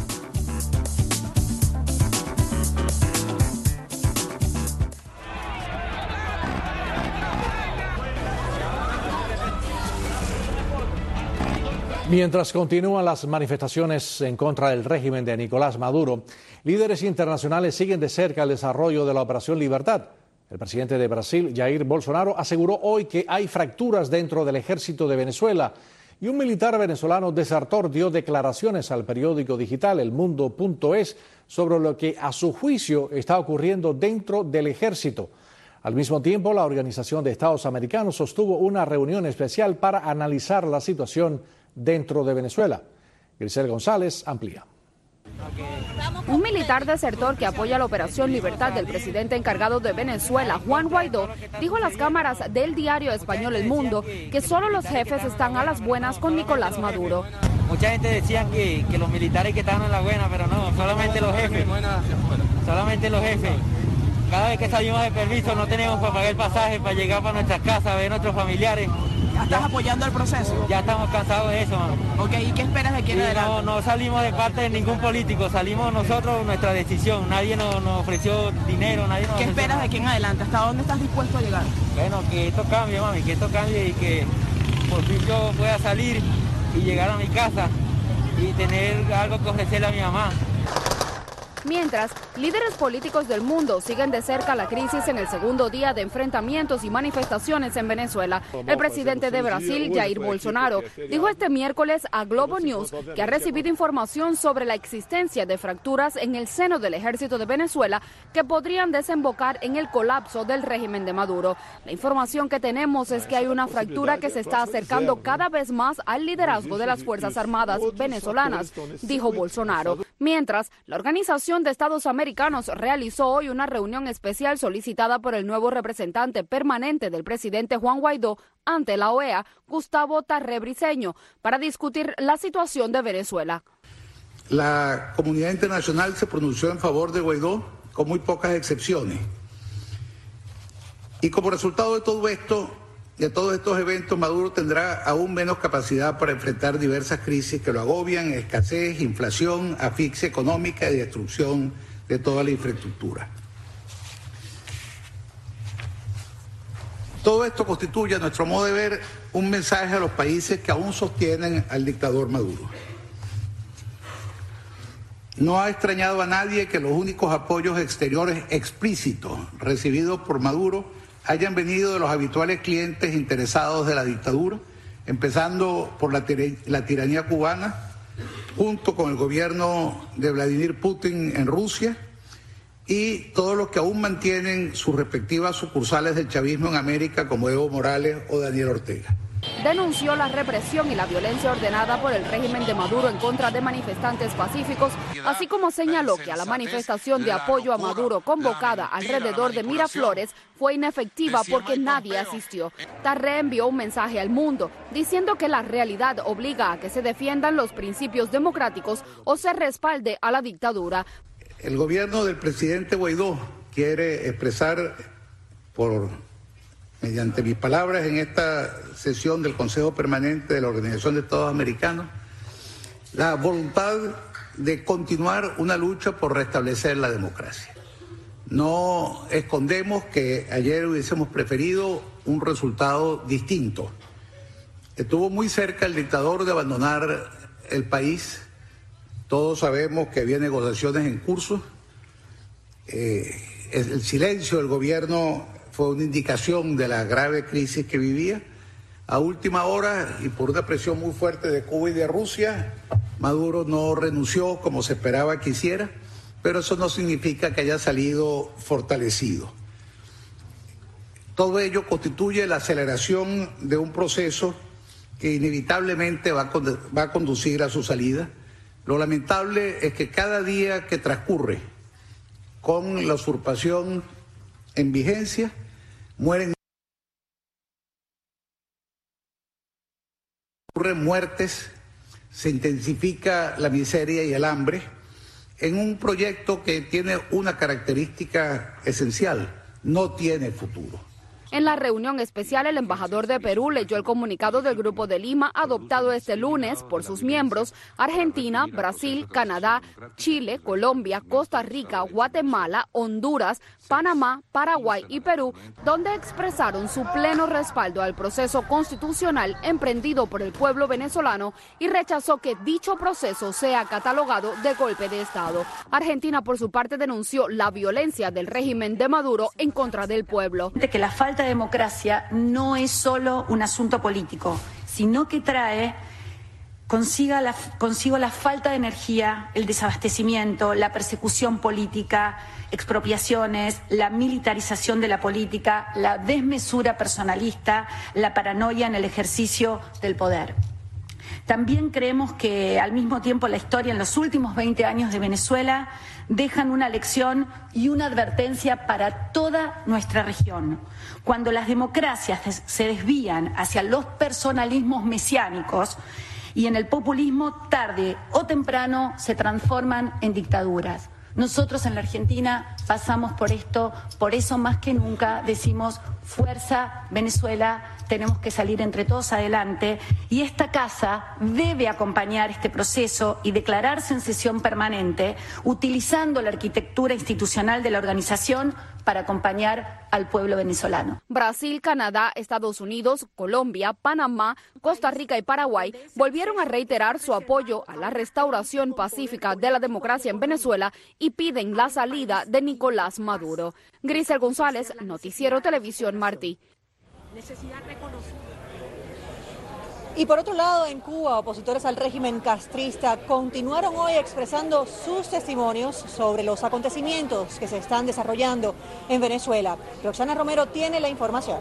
Mientras continúan las manifestaciones en contra del régimen de Nicolás Maduro, líderes internacionales siguen de cerca el desarrollo de la Operación Libertad. El presidente de Brasil, Jair Bolsonaro, aseguró hoy que hay fracturas dentro del ejército de Venezuela y un militar venezolano desertor dio declaraciones al periódico digital El Mundo punto es sobre lo que a su juicio está ocurriendo dentro del ejército. Al mismo tiempo, la Organización de Estados Americanos sostuvo una reunión especial para analizar la situación dentro de Venezuela. Grisel González amplía. Un militar desertor que apoya la Operación Libertad del presidente encargado de Venezuela, Juan Guaidó, dijo a las cámaras del diario español El Mundo que solo los jefes están a las buenas con Nicolás Maduro. Mucha gente decía que, que los militares que estaban en la buena, pero no, solamente los jefes, solamente los jefes. Cada vez que salimos de permiso no tenemos para pagar el pasaje, para llegar para nuestras casas, a ver a nuestros familiares. ¿Estás ya, apoyando el proceso? Ya estamos cansados de eso, mano. Ok, ¿y qué esperas de aquí en adelante? No, no salimos de parte de ningún político, salimos nosotros nuestra decisión. Nadie nos, nos ofreció dinero, nadie nos ¿Qué ofreció esperas de aquí en adelante? ¿Hasta dónde estás dispuesto a llegar? Bueno, que esto cambie, mami, que esto cambie y que por fin yo pueda salir y llegar a mi casa y tener algo que ofrecerle a mi mamá. Mientras, líderes políticos del mundo siguen de cerca la crisis en el segundo día de enfrentamientos y manifestaciones en Venezuela. El presidente de Brasil, Jair Bolsonaro, dijo este miércoles a Globo News que ha recibido información sobre la existencia de fracturas en el seno del ejército de Venezuela que podrían desembocar en el colapso del régimen de Maduro. La información que tenemos es que hay una fractura que se está acercando cada vez más al liderazgo de las Fuerzas Armadas venezolanas, dijo Bolsonaro. Mientras, la Organización de Estados Americanos realizó hoy una reunión especial solicitada por el nuevo representante permanente del presidente Juan Guaidó ante la O E A, Gustavo Tarré Briceño, para discutir la situación de Venezuela. La comunidad internacional se pronunció en favor de Guaidó con muy pocas excepciones. Y como resultado de todo esto, de todos estos eventos, Maduro tendrá aún menos capacidad para enfrentar diversas crisis que lo agobian: escasez, inflación, asfixia económica y destrucción de toda la infraestructura. Todo esto constituye, a nuestro modo de ver, un mensaje a los países que aún sostienen al dictador Maduro. No ha extrañado a nadie que los únicos apoyos exteriores explícitos recibidos por Maduro hayan venido de los habituales clientes interesados de la dictadura, empezando por la, tir la tiranía cubana, junto con el gobierno de Vladimir Putin en Rusia, y todos los que aún mantienen sus respectivas sucursales del chavismo en América, como Evo Morales o Daniel Ortega. Denunció la represión y la violencia ordenada por el régimen de Maduro en contra de manifestantes pacíficos, así como señaló que a la manifestación de apoyo a Maduro convocada alrededor de Miraflores fue inefectiva porque nadie asistió. Tarré envió un mensaje al mundo diciendo que la realidad obliga a que se defiendan los principios democráticos o se respalde a la dictadura. El gobierno del presidente Guaidó quiere expresar por... mediante mis palabras en esta sesión del Consejo Permanente de la Organización de Estados Americanos, la voluntad de continuar una lucha por restablecer la democracia. No escondemos que ayer hubiésemos preferido un resultado distinto. Estuvo muy cerca el dictador de abandonar el país. Todos sabemos que había negociaciones en curso. Eh, el silencio del gobierno fue una indicación de la grave crisis que vivía. A última hora, y por una presión muy fuerte de Cuba y de Rusia, Maduro no renunció como se esperaba que hiciera, pero eso no significa que haya salido fortalecido. Todo ello constituye la aceleración de un proceso que inevitablemente va a, va a conducir a su salida. Lo lamentable es que cada día que transcurre con la usurpación en vigencia, mueren ocurren muertes, se intensifica la miseria y el hambre en un proyecto que tiene una característica esencial: no tiene futuro. En la reunión especial, el embajador de Perú leyó el comunicado del Grupo de Lima adoptado este lunes por sus miembros Argentina, Brasil, Canadá, Chile, Colombia, Costa Rica, Guatemala, Honduras, Panamá, Paraguay y Perú, donde expresaron su pleno respaldo al proceso constitucional emprendido por el pueblo venezolano y rechazó que dicho proceso sea catalogado de golpe de Estado. Argentina, por su parte, denunció la violencia del régimen de Maduro en contra del pueblo. Que la falta de democracia no es solo un asunto político, sino que trae consigo la, consigo la falta de energía, el desabastecimiento, la persecución política, expropiaciones, la militarización de la política, la desmesura personalista, la paranoia en el ejercicio del poder. También creemos que al mismo tiempo la historia en los últimos veinte años de Venezuela dejan una lección y una advertencia para toda nuestra región. Cuando las democracias se desvían hacia los personalismos mesiánicos y en el populismo, tarde o temprano se transforman en dictaduras. Nosotros en la Argentina pasamos por esto, por eso más que nunca decimos fuerza Venezuela, tenemos que salir entre todos adelante y esta casa debe acompañar este proceso y declararse en sesión permanente utilizando la arquitectura institucional de la organización para acompañar al pueblo venezolano. Brasil, Canadá, Estados Unidos, Colombia, Panamá, Costa Rica y Paraguay volvieron a reiterar su apoyo a la restauración pacífica de la democracia en Venezuela y piden la salida de Nicolás Maduro. Grisel González, Noticiero Televisión Martí. Necesidad reconocida. Y por otro lado, en Cuba, opositores al régimen castrista continuaron hoy expresando sus testimonios sobre los acontecimientos que se están desarrollando en Venezuela. Roxana Romero tiene la información.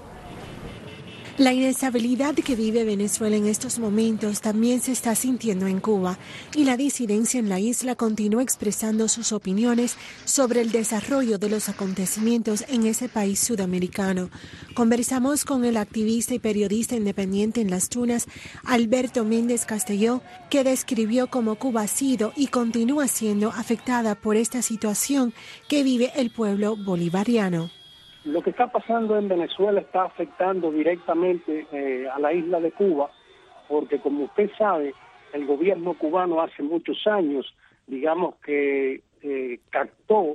La inestabilidad que vive Venezuela en estos momentos también se está sintiendo en Cuba y la disidencia en la isla continúa expresando sus opiniones sobre el desarrollo de los acontecimientos en ese país sudamericano. Conversamos con el activista y periodista independiente en Las Tunas, Alberto Méndez Castelló, que describió cómo Cuba ha sido y continúa siendo afectada por esta situación que vive el pueblo bolivariano. Lo que está pasando en Venezuela está afectando directamente eh, a la isla de Cuba, porque como usted sabe, el gobierno cubano hace muchos años, digamos que eh, captó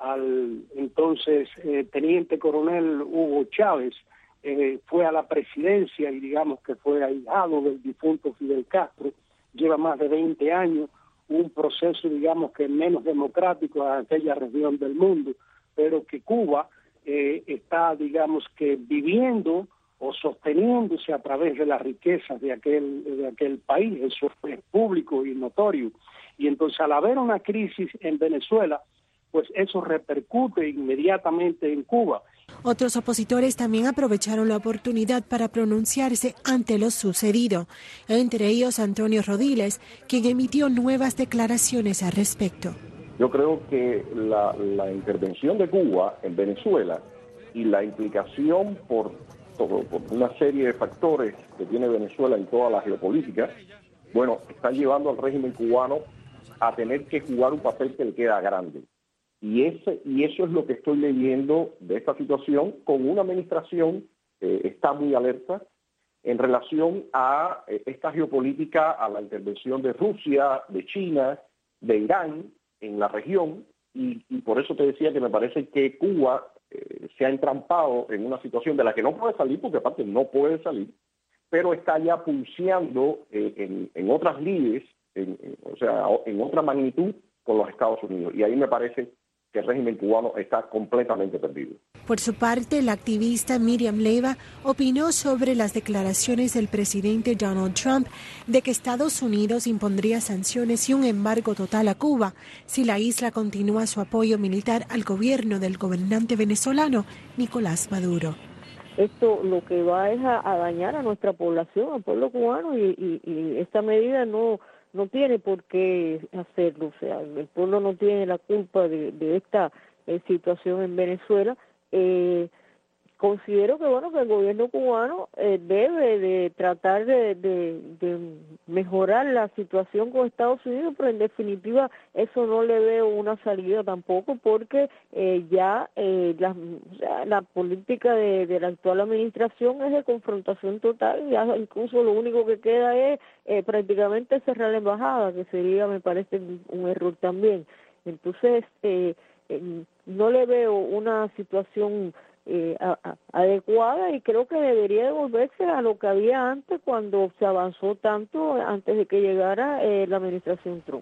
al entonces eh, teniente coronel Hugo Chávez, eh, fue a la presidencia y digamos que fue ahijado del difunto Fidel Castro, lleva más de veinte años, un proceso digamos que menos democrático en aquella región del mundo, pero que Cuba Eh, está, digamos que, viviendo o sosteniéndose a través de las riquezas de aquel, de aquel país. Eso es público y notorio. Y entonces, al haber una crisis en Venezuela, pues eso repercute inmediatamente en Cuba. Otros opositores también aprovecharon la oportunidad para pronunciarse ante lo sucedido, entre ellos Antonio Rodiles, quien emitió nuevas declaraciones al respecto. Yo creo que la, la intervención de Cuba en Venezuela y la implicación por, todo, por una serie de factores que tiene Venezuela en toda la geopolítica, bueno, están llevando al régimen cubano a tener que jugar un papel que le queda grande. Y, ese, y eso es lo que estoy leyendo de esta situación, con una administración que eh, está muy alerta en relación a eh, esta geopolítica, a la intervención de Rusia, de China, de Irán, en la región, y, y por eso te decía que me parece que Cuba eh, se ha entrampado en una situación de la que no puede salir, porque aparte no puede salir, pero está ya pulseando eh, en, en otras lides, en, en, o sea, en otra magnitud con los Estados Unidos, y ahí me parece que el régimen cubano está completamente perdido. Por su parte, la activista Miriam Leiva opinó sobre las declaraciones del presidente Donald Trump de que Estados Unidos impondría sanciones y un embargo total a Cuba si la isla continúa su apoyo militar al gobierno del gobernante venezolano Nicolás Maduro. Esto lo que va es a, a dañar a nuestra población, al pueblo cubano, y, y, y esta medida no... no tiene por qué hacerlo, o sea, el pueblo no tiene la culpa de, de esta eh, situación en Venezuela. Eh, considero que bueno que el gobierno cubano eh, debe de tratar de, de, de mejorar la situación con Estados Unidos, pero en definitiva eso no le veo una salida tampoco, porque eh, ya eh, la, o sea, la política de, de la actual administración es de confrontación total, ya incluso lo único que queda es eh, prácticamente cerrar la embajada, que sería, me parece, un error también. Entonces eh, eh, no le veo una situación Eh, a, a, adecuada, y creo que debería devolverse a lo que había antes, cuando se avanzó tanto antes de que llegara eh, la administración Trump.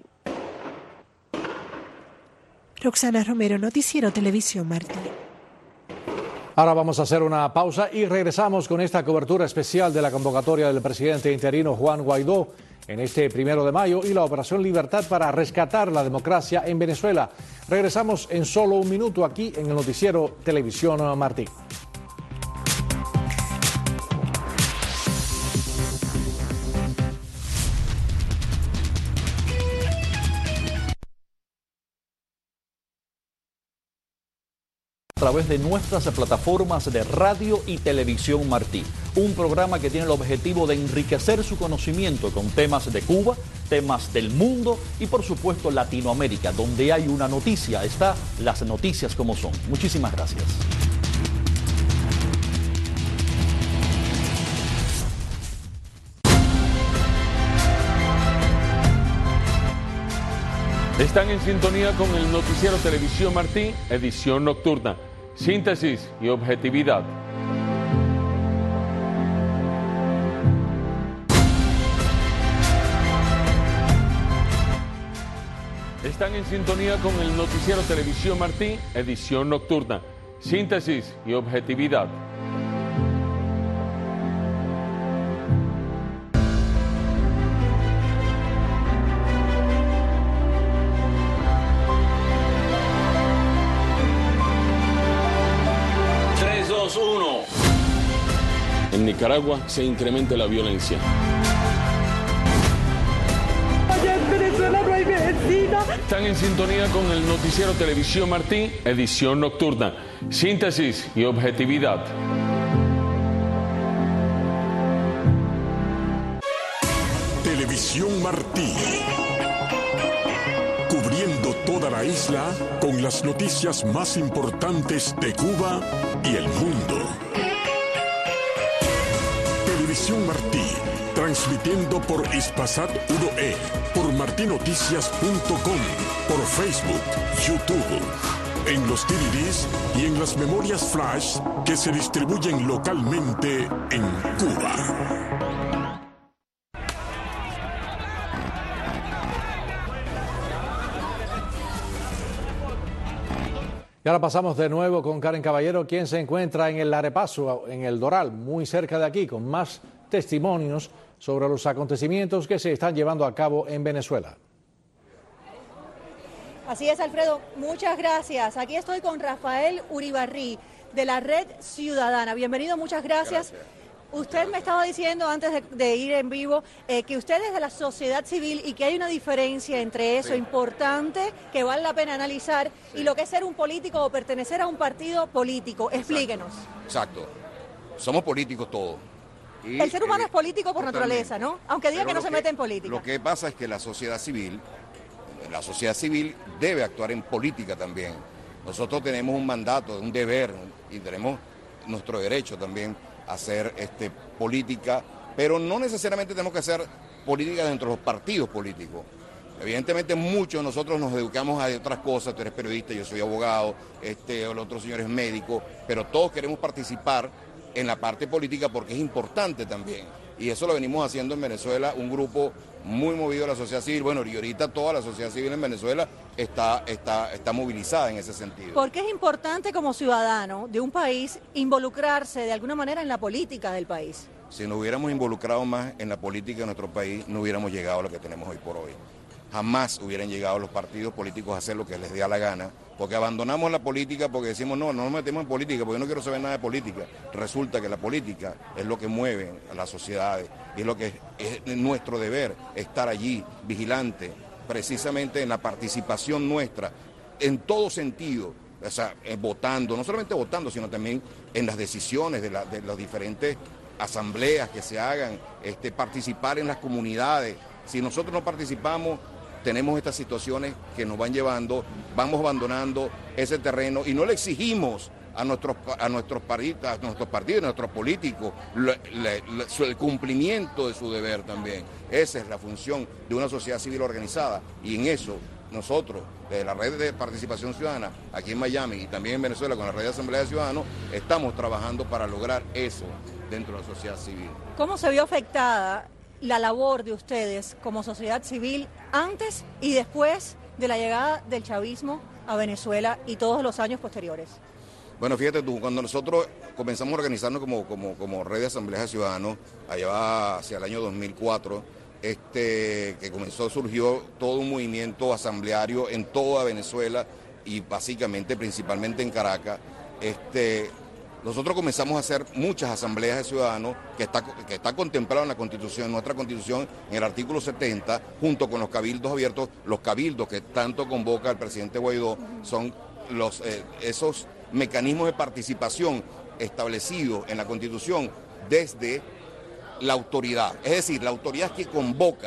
Roxana Romero, Noticiero Televisión Martí. Ahora vamos a hacer una pausa y regresamos con esta cobertura especial de la convocatoria del presidente interino Juan Guaidó en este primero de mayo y la Operación Libertad para rescatar la democracia en Venezuela. Regresamos en solo un minuto aquí en el Noticiero Televisión Martí. A través de nuestras plataformas de radio y televisión Martí, un programa que tiene el objetivo de enriquecer su conocimiento con temas de Cuba, temas del mundo y por supuesto Latinoamérica. Donde hay una noticia, está las noticias como son. Muchísimas gracias. Están en sintonía con el noticiero Televisión Martí, edición nocturna. Síntesis y objetividad. Están en sintonía con el noticiero Televisión Martí, edición nocturna. Síntesis y objetividad. tres, dos, uno. En Nicaragua se incrementa la violencia. Están en sintonía con el noticiero Televisión Martí, edición nocturna. Síntesis y objetividad. Televisión Martí. Cubriendo toda la isla con las noticias más importantes de Cuba y el mundo. Televisión Martí. Transmitiendo por Hispasat uno E, por martinoticias punto com, por Facebook, YouTube, en los D V Ds y en las memorias flash que se distribuyen localmente en Cuba. Y ahora pasamos de nuevo con Karen Caballero, quien se encuentra en el Arepaso, en el Doral, muy cerca de aquí, con más testimonios sobre los acontecimientos que se están llevando a cabo en Venezuela. Así es, Alfredo, muchas gracias. Aquí estoy con Rafael Uribarri de la Red Ciudadana. Bienvenido, muchas gracias. gracias. Usted me estaba diciendo antes de, de ir en vivo eh, que usted es de la sociedad civil y que hay una diferencia entre eso sí. importante que vale la pena analizar sí. y lo que es ser un político o pertenecer a un partido político. Explíquenos. Exacto. Exacto. Somos políticos todos. Y, el ser humano eh, es político por naturaleza, ¿no? Aunque diga que no se mete en política. Lo que pasa es que la sociedad civil, la sociedad civil debe actuar en política también. Nosotros tenemos un mandato, un deber y tenemos nuestro derecho también a hacer este, política, pero no necesariamente tenemos que hacer política dentro de los partidos políticos. Evidentemente muchos de nosotros nos educamos a otras cosas, tú eres periodista, yo soy abogado, este, el otro señor es médico, pero todos queremos participar en la parte política porque es importante también. Y eso lo venimos haciendo en Venezuela, un grupo muy movido de la sociedad civil. Bueno, y ahorita toda la sociedad civil en Venezuela está, está, está movilizada en ese sentido. ¿Por qué es importante como ciudadano de un país involucrarse de alguna manera en la política del país? Si nos hubiéramos involucrado más en la política de nuestro país, no hubiéramos llegado a lo que tenemos hoy por hoy. Jamás hubieran llegado los partidos políticos a hacer lo que les dé la gana, porque abandonamos la política porque decimos no, no nos metemos en política porque yo no quiero saber nada de política. Resulta que la política es lo que mueve a las sociedades y es lo que es, es nuestro deber, estar allí, vigilante, precisamente en la participación nuestra, en todo sentido, o sea, eh, votando, no solamente votando, sino también en las decisiones de, la, de las diferentes asambleas que se hagan, este, participar en las comunidades. Si nosotros no participamos, tenemos estas situaciones que nos van llevando, vamos abandonando ese terreno y no le exigimos a nuestros, a nuestros, partidos, a nuestros partidos, a nuestros políticos, le, le, le, el cumplimiento de su deber también. Esa es la función de una sociedad civil organizada y en eso nosotros, desde la red de participación ciudadana, aquí en Miami y también en Venezuela con la red de Asamblea de Ciudadanos, estamos trabajando para lograr eso dentro de la sociedad civil. ¿Cómo se vio afectada la labor de ustedes como sociedad civil antes y después de la llegada del chavismo a Venezuela y todos los años posteriores? Bueno, fíjate tú, cuando nosotros comenzamos a organizarnos como, como, como red de asambleas de ciudadanos, allá hacia el año dos mil cuatro, este, que comenzó, surgió todo un movimiento asambleario en toda Venezuela y básicamente, principalmente en Caracas. Este, nosotros comenzamos a hacer muchas asambleas de ciudadanos que está, que está contemplado en la Constitución, en nuestra Constitución, en el artículo setenta, junto con los cabildos abiertos. Los cabildos que tanto convoca el presidente Guaidó son los, eh, esos mecanismos de participación establecidos en la Constitución desde la autoridad. Es decir, la autoridad es que convoca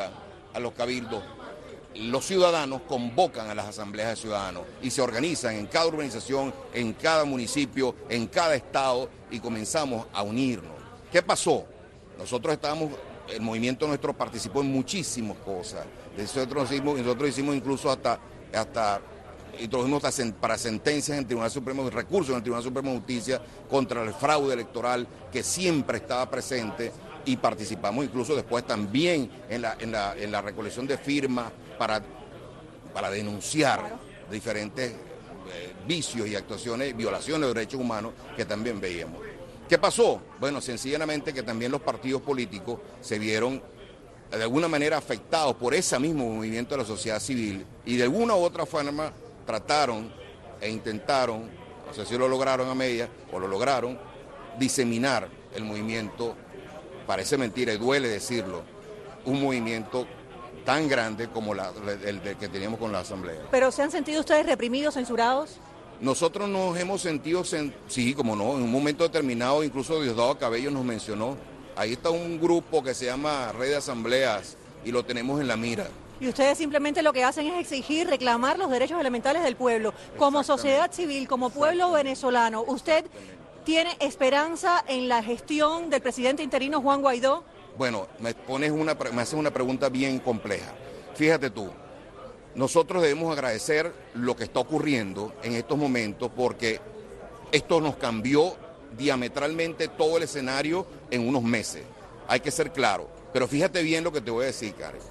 a los cabildos, los ciudadanos convocan a las asambleas de ciudadanos y se organizan en cada urbanización, en cada municipio, en cada estado y comenzamos a unirnos. ¿Qué pasó? Nosotros estábamos, el movimiento nuestro participó en muchísimas cosas. Nosotros hicimos, nosotros hicimos incluso hasta, hasta introdujimos para sentencias en el Tribunal Supremo, recursos en el Tribunal Supremo de Justicia contra el fraude electoral que siempre estaba presente y participamos incluso después también en la, en la, en la recolección de firmas para, para denunciar diferentes eh, vicios y actuaciones, violaciones de derechos humanos que también veíamos. ¿Qué pasó? Bueno, sencillamente que también los partidos políticos se vieron de alguna manera afectados por ese mismo movimiento de la sociedad civil y de alguna u otra forma trataron e intentaron, no sé si lo lograron a medias o lo lograron, diseminar el movimiento, parece mentira y duele decirlo, un movimiento tan grande como la, el, el que teníamos con la Asamblea. ¿Pero se han sentido ustedes reprimidos, censurados? Nosotros nos hemos sentido, sí, como no, en un momento determinado, incluso Diosdado Cabello nos mencionó, ahí está un grupo que se llama Red de Asambleas y lo tenemos en la mira. Y ustedes simplemente lo que hacen es exigir, reclamar los derechos elementales del pueblo. Como sociedad civil, como pueblo venezolano, ¿usted tiene esperanza en la gestión del presidente interino Juan Guaidó? Bueno, me pones una, me haces una pregunta bien compleja. Fíjate tú, nosotros debemos agradecer lo que está ocurriendo en estos momentos porque esto nos cambió diametralmente todo el escenario en unos meses. Hay que ser claro. Pero fíjate bien lo que te voy a decir, Karen.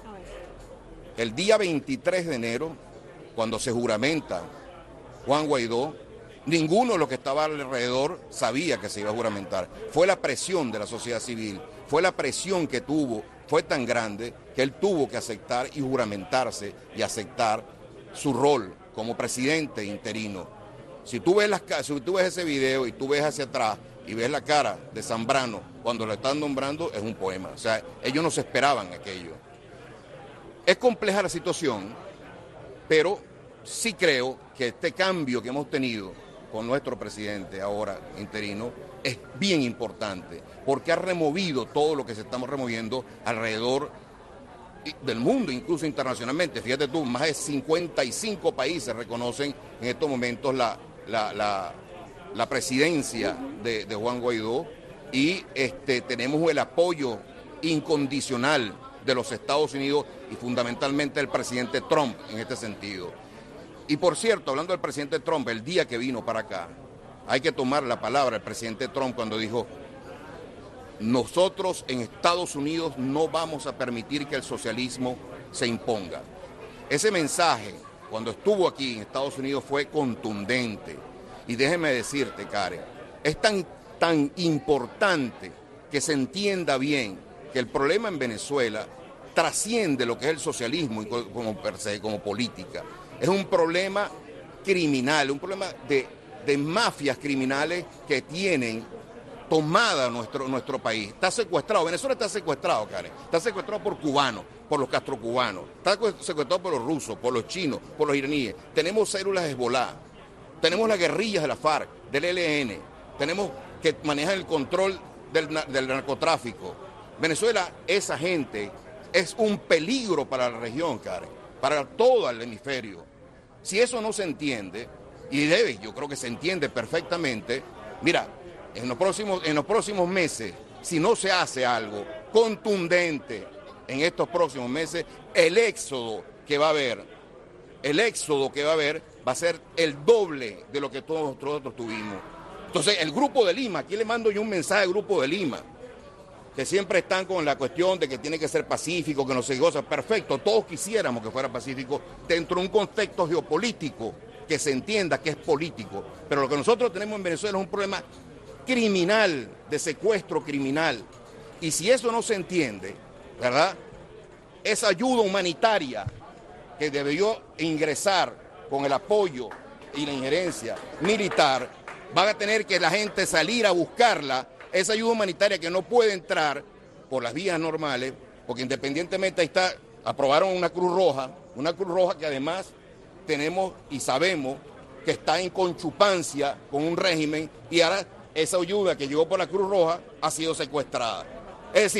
El día veintitrés de enero, cuando se juramenta Juan Guaidó, ninguno de los que estaba alrededor sabía que se iba a juramentar. Fue la presión de la sociedad civil, fue la presión que tuvo, fue tan grande que él tuvo que aceptar y juramentarse y aceptar su rol como presidente interino. Si tú ves, las, si tú ves ese video y tú ves hacia atrás y ves la cara de Zambrano cuando lo están nombrando, es un poema. O sea, ellos no se esperaban aquello. Es compleja la situación, pero sí creo que este cambio que hemos tenido con nuestro presidente ahora interino es bien importante, porque ha removido todo lo que se estamos removiendo alrededor del mundo, incluso internacionalmente. Fíjate tú, más de cincuenta y cinco países reconocen en estos momentos la, la, la, la presidencia de, de Juan Guaidó y este, tenemos el apoyo incondicional de los Estados Unidos y fundamentalmente del presidente Trump en este sentido. Y por cierto, hablando del presidente Trump, el día que vino para acá, hay que tomar la palabra del presidente Trump cuando dijo: nosotros en Estados Unidos no vamos a permitir que el socialismo se imponga. Ese mensaje, cuando estuvo aquí en Estados Unidos, fue contundente. Y déjeme decirte, Karen, es tan, tan importante que se entienda bien que el problema en Venezuela trasciende lo que es el socialismo como per se, como política. Es un problema criminal, un problema de, de mafias criminales que tienen tomada nuestro, nuestro país. Está secuestrado, Venezuela está secuestrado, Karen. Está secuestrado por cubanos, por los castrocubanos. Está secuestrado por los rusos, por los chinos, por los iraníes. Tenemos células de Hezbollah. Tenemos las guerrillas de la FARC, del E L N. Tenemos que manejar el control del, del narcotráfico. Venezuela, esa gente es un peligro para la región, Karen, para todo el hemisferio. Si eso no se entiende, y debe, yo creo que se entiende perfectamente, mira, en los próximos, en los próximos meses, si no se hace algo contundente en estos próximos meses, el éxodo que va a haber, el éxodo que va a haber va a ser el doble de lo que todos nosotros tuvimos. Entonces, el Grupo de Lima, aquí le mando yo un mensaje al Grupo de Lima, que siempre están con la cuestión de que tiene que ser pacífico, que no se goza. Perfecto, todos quisiéramos que fuera pacífico dentro de un contexto geopolítico, que se entienda que es político. Pero lo que nosotros tenemos en Venezuela es un problema criminal, de secuestro criminal. Y si eso no se entiende, ¿verdad? Esa ayuda humanitaria que debió ingresar con el apoyo y la injerencia militar, van a tener que la gente salir a buscarla. Esa ayuda humanitaria que no puede entrar por las vías normales, porque independientemente ahí está, aprobaron una Cruz Roja, una Cruz Roja que además tenemos y sabemos que está en conchupancia con un régimen y ahora esa ayuda que llegó por la Cruz Roja ha sido secuestrada. Es decir,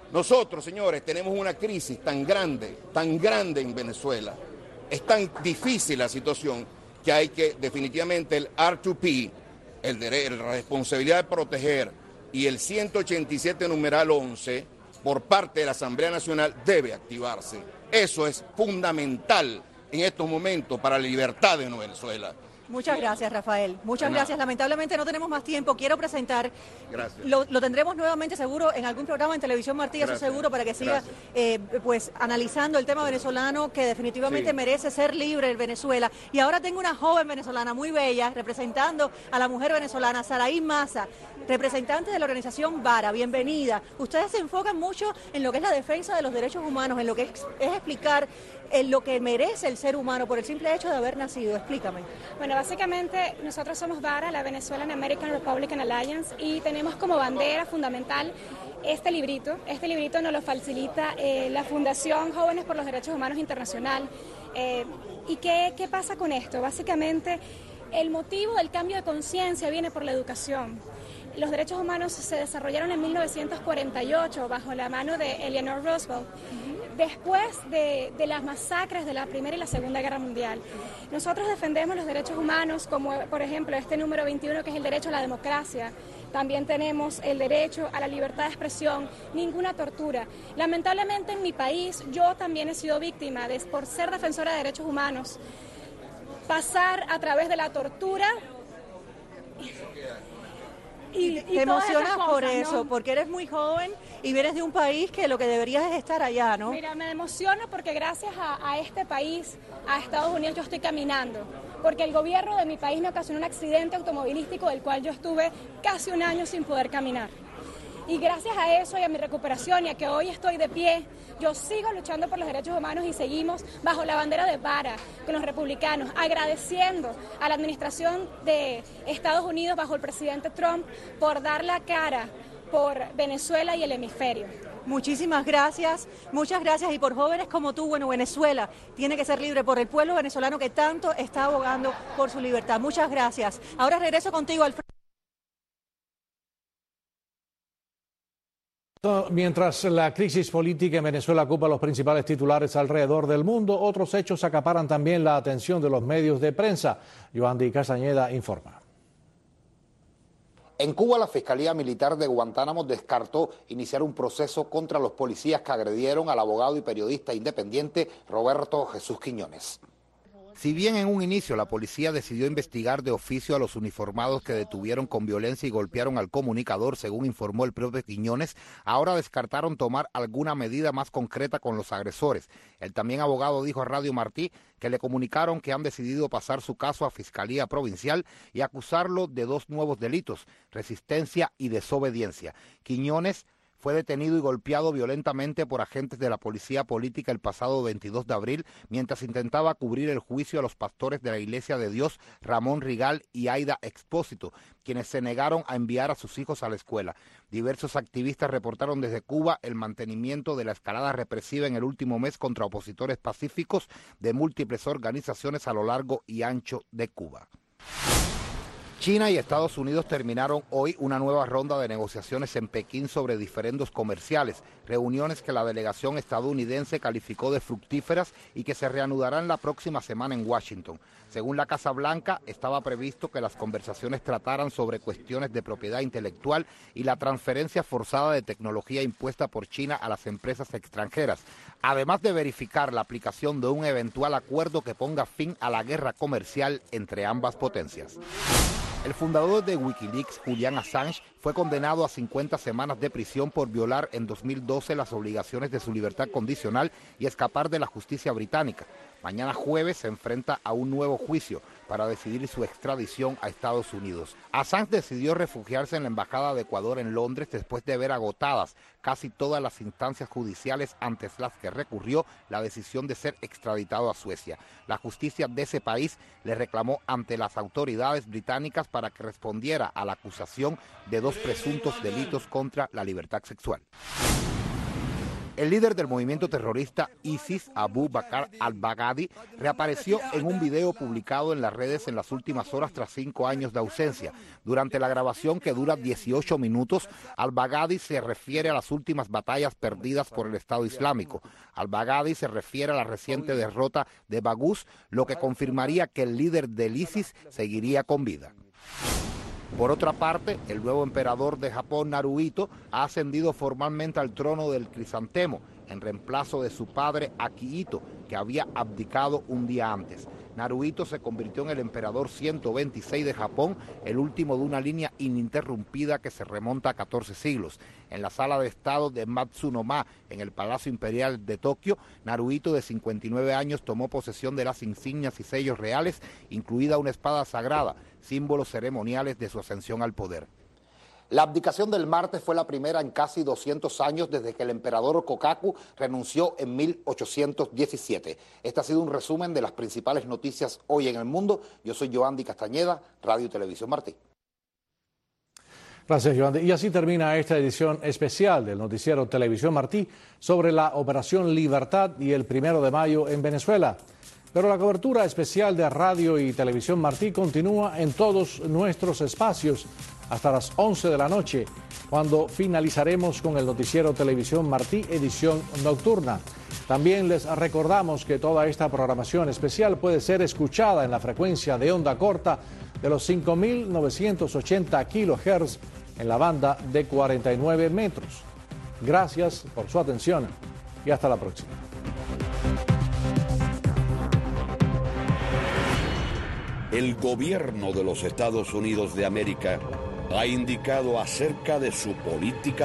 Nosotros, señores, tenemos una crisis tan grande, tan grande en Venezuela. Es tan difícil la situación que hay que definitivamente el R dos P, el derecho, la responsabilidad de proteger y el ciento ochenta y siete numeral once por parte de la Asamblea Nacional debe activarse. Eso es fundamental en estos momentos para la libertad de Venezuela. Muchas gracias, Rafael. Muchas gracias. Lamentablemente no tenemos más tiempo. Quiero presentar, Gracias. Lo, lo tendremos nuevamente seguro en algún programa en Televisión Martí, eso seguro, para que siga eh, pues analizando el tema venezolano, que definitivamente sí. merece ser libre en Venezuela. Y ahora tengo una joven venezolana muy bella, representando a la mujer venezolana, Saraí Maza, representante de la organización VARA. Bienvenida. Ustedes se enfocan mucho en lo que es la defensa de los derechos humanos, en lo que es, es explicar en lo que merece el ser humano por el simple hecho de haber nacido. Explícame. Bueno, básicamente nosotros somos VARA, la Venezuelan American Republican Alliance, y tenemos como bandera fundamental este librito. Este librito nos lo facilita eh, la Fundación Jóvenes por los Derechos Humanos Internacional. Eh, ¿Y qué, qué pasa con esto? Básicamente el motivo del cambio de conciencia viene por la educación. Los derechos humanos se desarrollaron en mil novecientos cuarenta y ocho bajo la mano de Eleanor Roosevelt, después de, de las masacres de la Primera y la Segunda Guerra Mundial. Nosotros defendemos los derechos humanos, como por ejemplo este número veintiuno, que es el derecho a la democracia. También tenemos el derecho a la libertad de expresión, ninguna tortura. Lamentablemente en mi país yo también he sido víctima de, por ser defensora de derechos humanos, pasar a través de la tortura. Y, y te emocionas cosas, por eso, ¿no? Porque eres muy joven y vienes de un país que lo que deberías es estar allá, ¿no? Mira, me emociono porque gracias a, a este país, a Estados Unidos, yo estoy caminando. Porque el gobierno de mi país me ocasionó un accidente automovilístico del cual yo estuve casi un año sin poder caminar. Y gracias a eso y a mi recuperación y a que hoy estoy de pie, yo sigo luchando por los derechos humanos y seguimos bajo la bandera de VARA con los republicanos, agradeciendo a la administración de Estados Unidos bajo el presidente Trump por dar la cara por Venezuela y el hemisferio. Muchísimas gracias, muchas gracias. Y por jóvenes como tú, bueno, Venezuela tiene que ser libre, por el pueblo venezolano que tanto está abogando por su libertad. Muchas gracias. Ahora regreso contigo, Alfredo. Mientras la crisis política en Venezuela ocupa los principales titulares alrededor del mundo, otros hechos acaparan también la atención de los medios de prensa. Yoandi Castañeda informa. En Cuba, la Fiscalía Militar de Guantánamo descartó iniciar un proceso contra los policías que agredieron al abogado y periodista independiente Roberto Jesús Quiñones. Si bien en un inicio la policía decidió investigar de oficio a los uniformados que detuvieron con violencia y golpearon al comunicador, según informó el propio Quiñones, ahora descartaron tomar alguna medida más concreta con los agresores. El también abogado dijo a Radio Martí que le comunicaron que han decidido pasar su caso a Fiscalía Provincial y acusarlo de dos nuevos delitos, resistencia y desobediencia. Quiñones fue detenido y golpeado violentamente por agentes de la policía política el pasado veintidós de abril mientras intentaba cubrir el juicio a los pastores de la Iglesia de Dios, Ramón Rigal y Aida Expósito, quienes se negaron a enviar a sus hijos a la escuela. Diversos activistas reportaron desde Cuba el mantenimiento de la escalada represiva en el último mes contra opositores pacíficos de múltiples organizaciones a lo largo y ancho de Cuba. China y Estados Unidos terminaron hoy una nueva ronda de negociaciones en Pekín sobre diferendos comerciales, reuniones que la delegación estadounidense calificó de fructíferas y que se reanudarán la próxima semana en Washington. Según la Casa Blanca, estaba previsto que las conversaciones trataran sobre cuestiones de propiedad intelectual y la transferencia forzada de tecnología impuesta por China a las empresas extranjeras, además de verificar la aplicación de un eventual acuerdo que ponga fin a la guerra comercial entre ambas potencias. El fundador de Wikileaks, Julian Assange, fue condenado a cincuenta semanas de prisión por violar en dos mil doce las obligaciones de su libertad condicional y escapar de la justicia británica. Mañana jueves se enfrenta a un nuevo juicio para decidir su extradición a Estados Unidos. Assange decidió refugiarse en la Embajada de Ecuador en Londres después de ver agotadas casi todas las instancias judiciales ante las que recurrió la decisión de ser extraditado a Suecia. La justicia de ese país le reclamó ante las autoridades británicas para que respondiera a la acusación de dos presuntos delitos contra la libertad sexual. El líder del movimiento terrorista ISIS, Abu Bakr al-Baghdadi, reapareció en un video publicado en las redes en las últimas horas tras cinco años de ausencia. Durante la grabación, que dura dieciocho minutos, al-Baghdadi se refiere a las últimas batallas perdidas por el Estado Islámico. Al-Baghdadi se refiere a la reciente derrota de Baghouz, lo que confirmaría que el líder del ISIS seguiría con vida. Por otra parte, el nuevo emperador de Japón, Naruhito, ha ascendido formalmente al trono del Crisantemo, en reemplazo de su padre Akihito, que había abdicado un día antes. Naruhito se convirtió en el emperador ciento veintiséis de Japón, el último de una línea ininterrumpida que se remonta a catorce siglos. En la sala de estado de Matsuno-ma, en el Palacio Imperial de Tokio, Naruhito, de cincuenta y nueve años, tomó posesión de las insignias y sellos reales, incluida una espada sagrada, símbolos ceremoniales de su ascensión al poder. La abdicación del martes fue la primera en casi doscientos años desde que el emperador Kokaku renunció en mil ochocientos diecisiete. Este ha sido un resumen de las principales noticias hoy en el mundo. Yo soy Yoandi Castañeda, Radio y Televisión Martí. Gracias, Yoandi. Y así termina esta edición especial del noticiero Televisión Martí sobre la Operación Libertad y el primero de mayo en Venezuela. Pero la cobertura especial de Radio y Televisión Martí continúa en todos nuestros espacios hasta las once de la noche, cuando finalizaremos con el noticiero Televisión Martí, edición nocturna. También les recordamos que toda esta programación especial puede ser escuchada en la frecuencia de onda corta de los cinco mil novecientos ochenta kilohertz en la banda de cuarenta y nueve metros. Gracias por su atención y hasta la próxima. El gobierno de los Estados Unidos de América ha indicado acerca de su política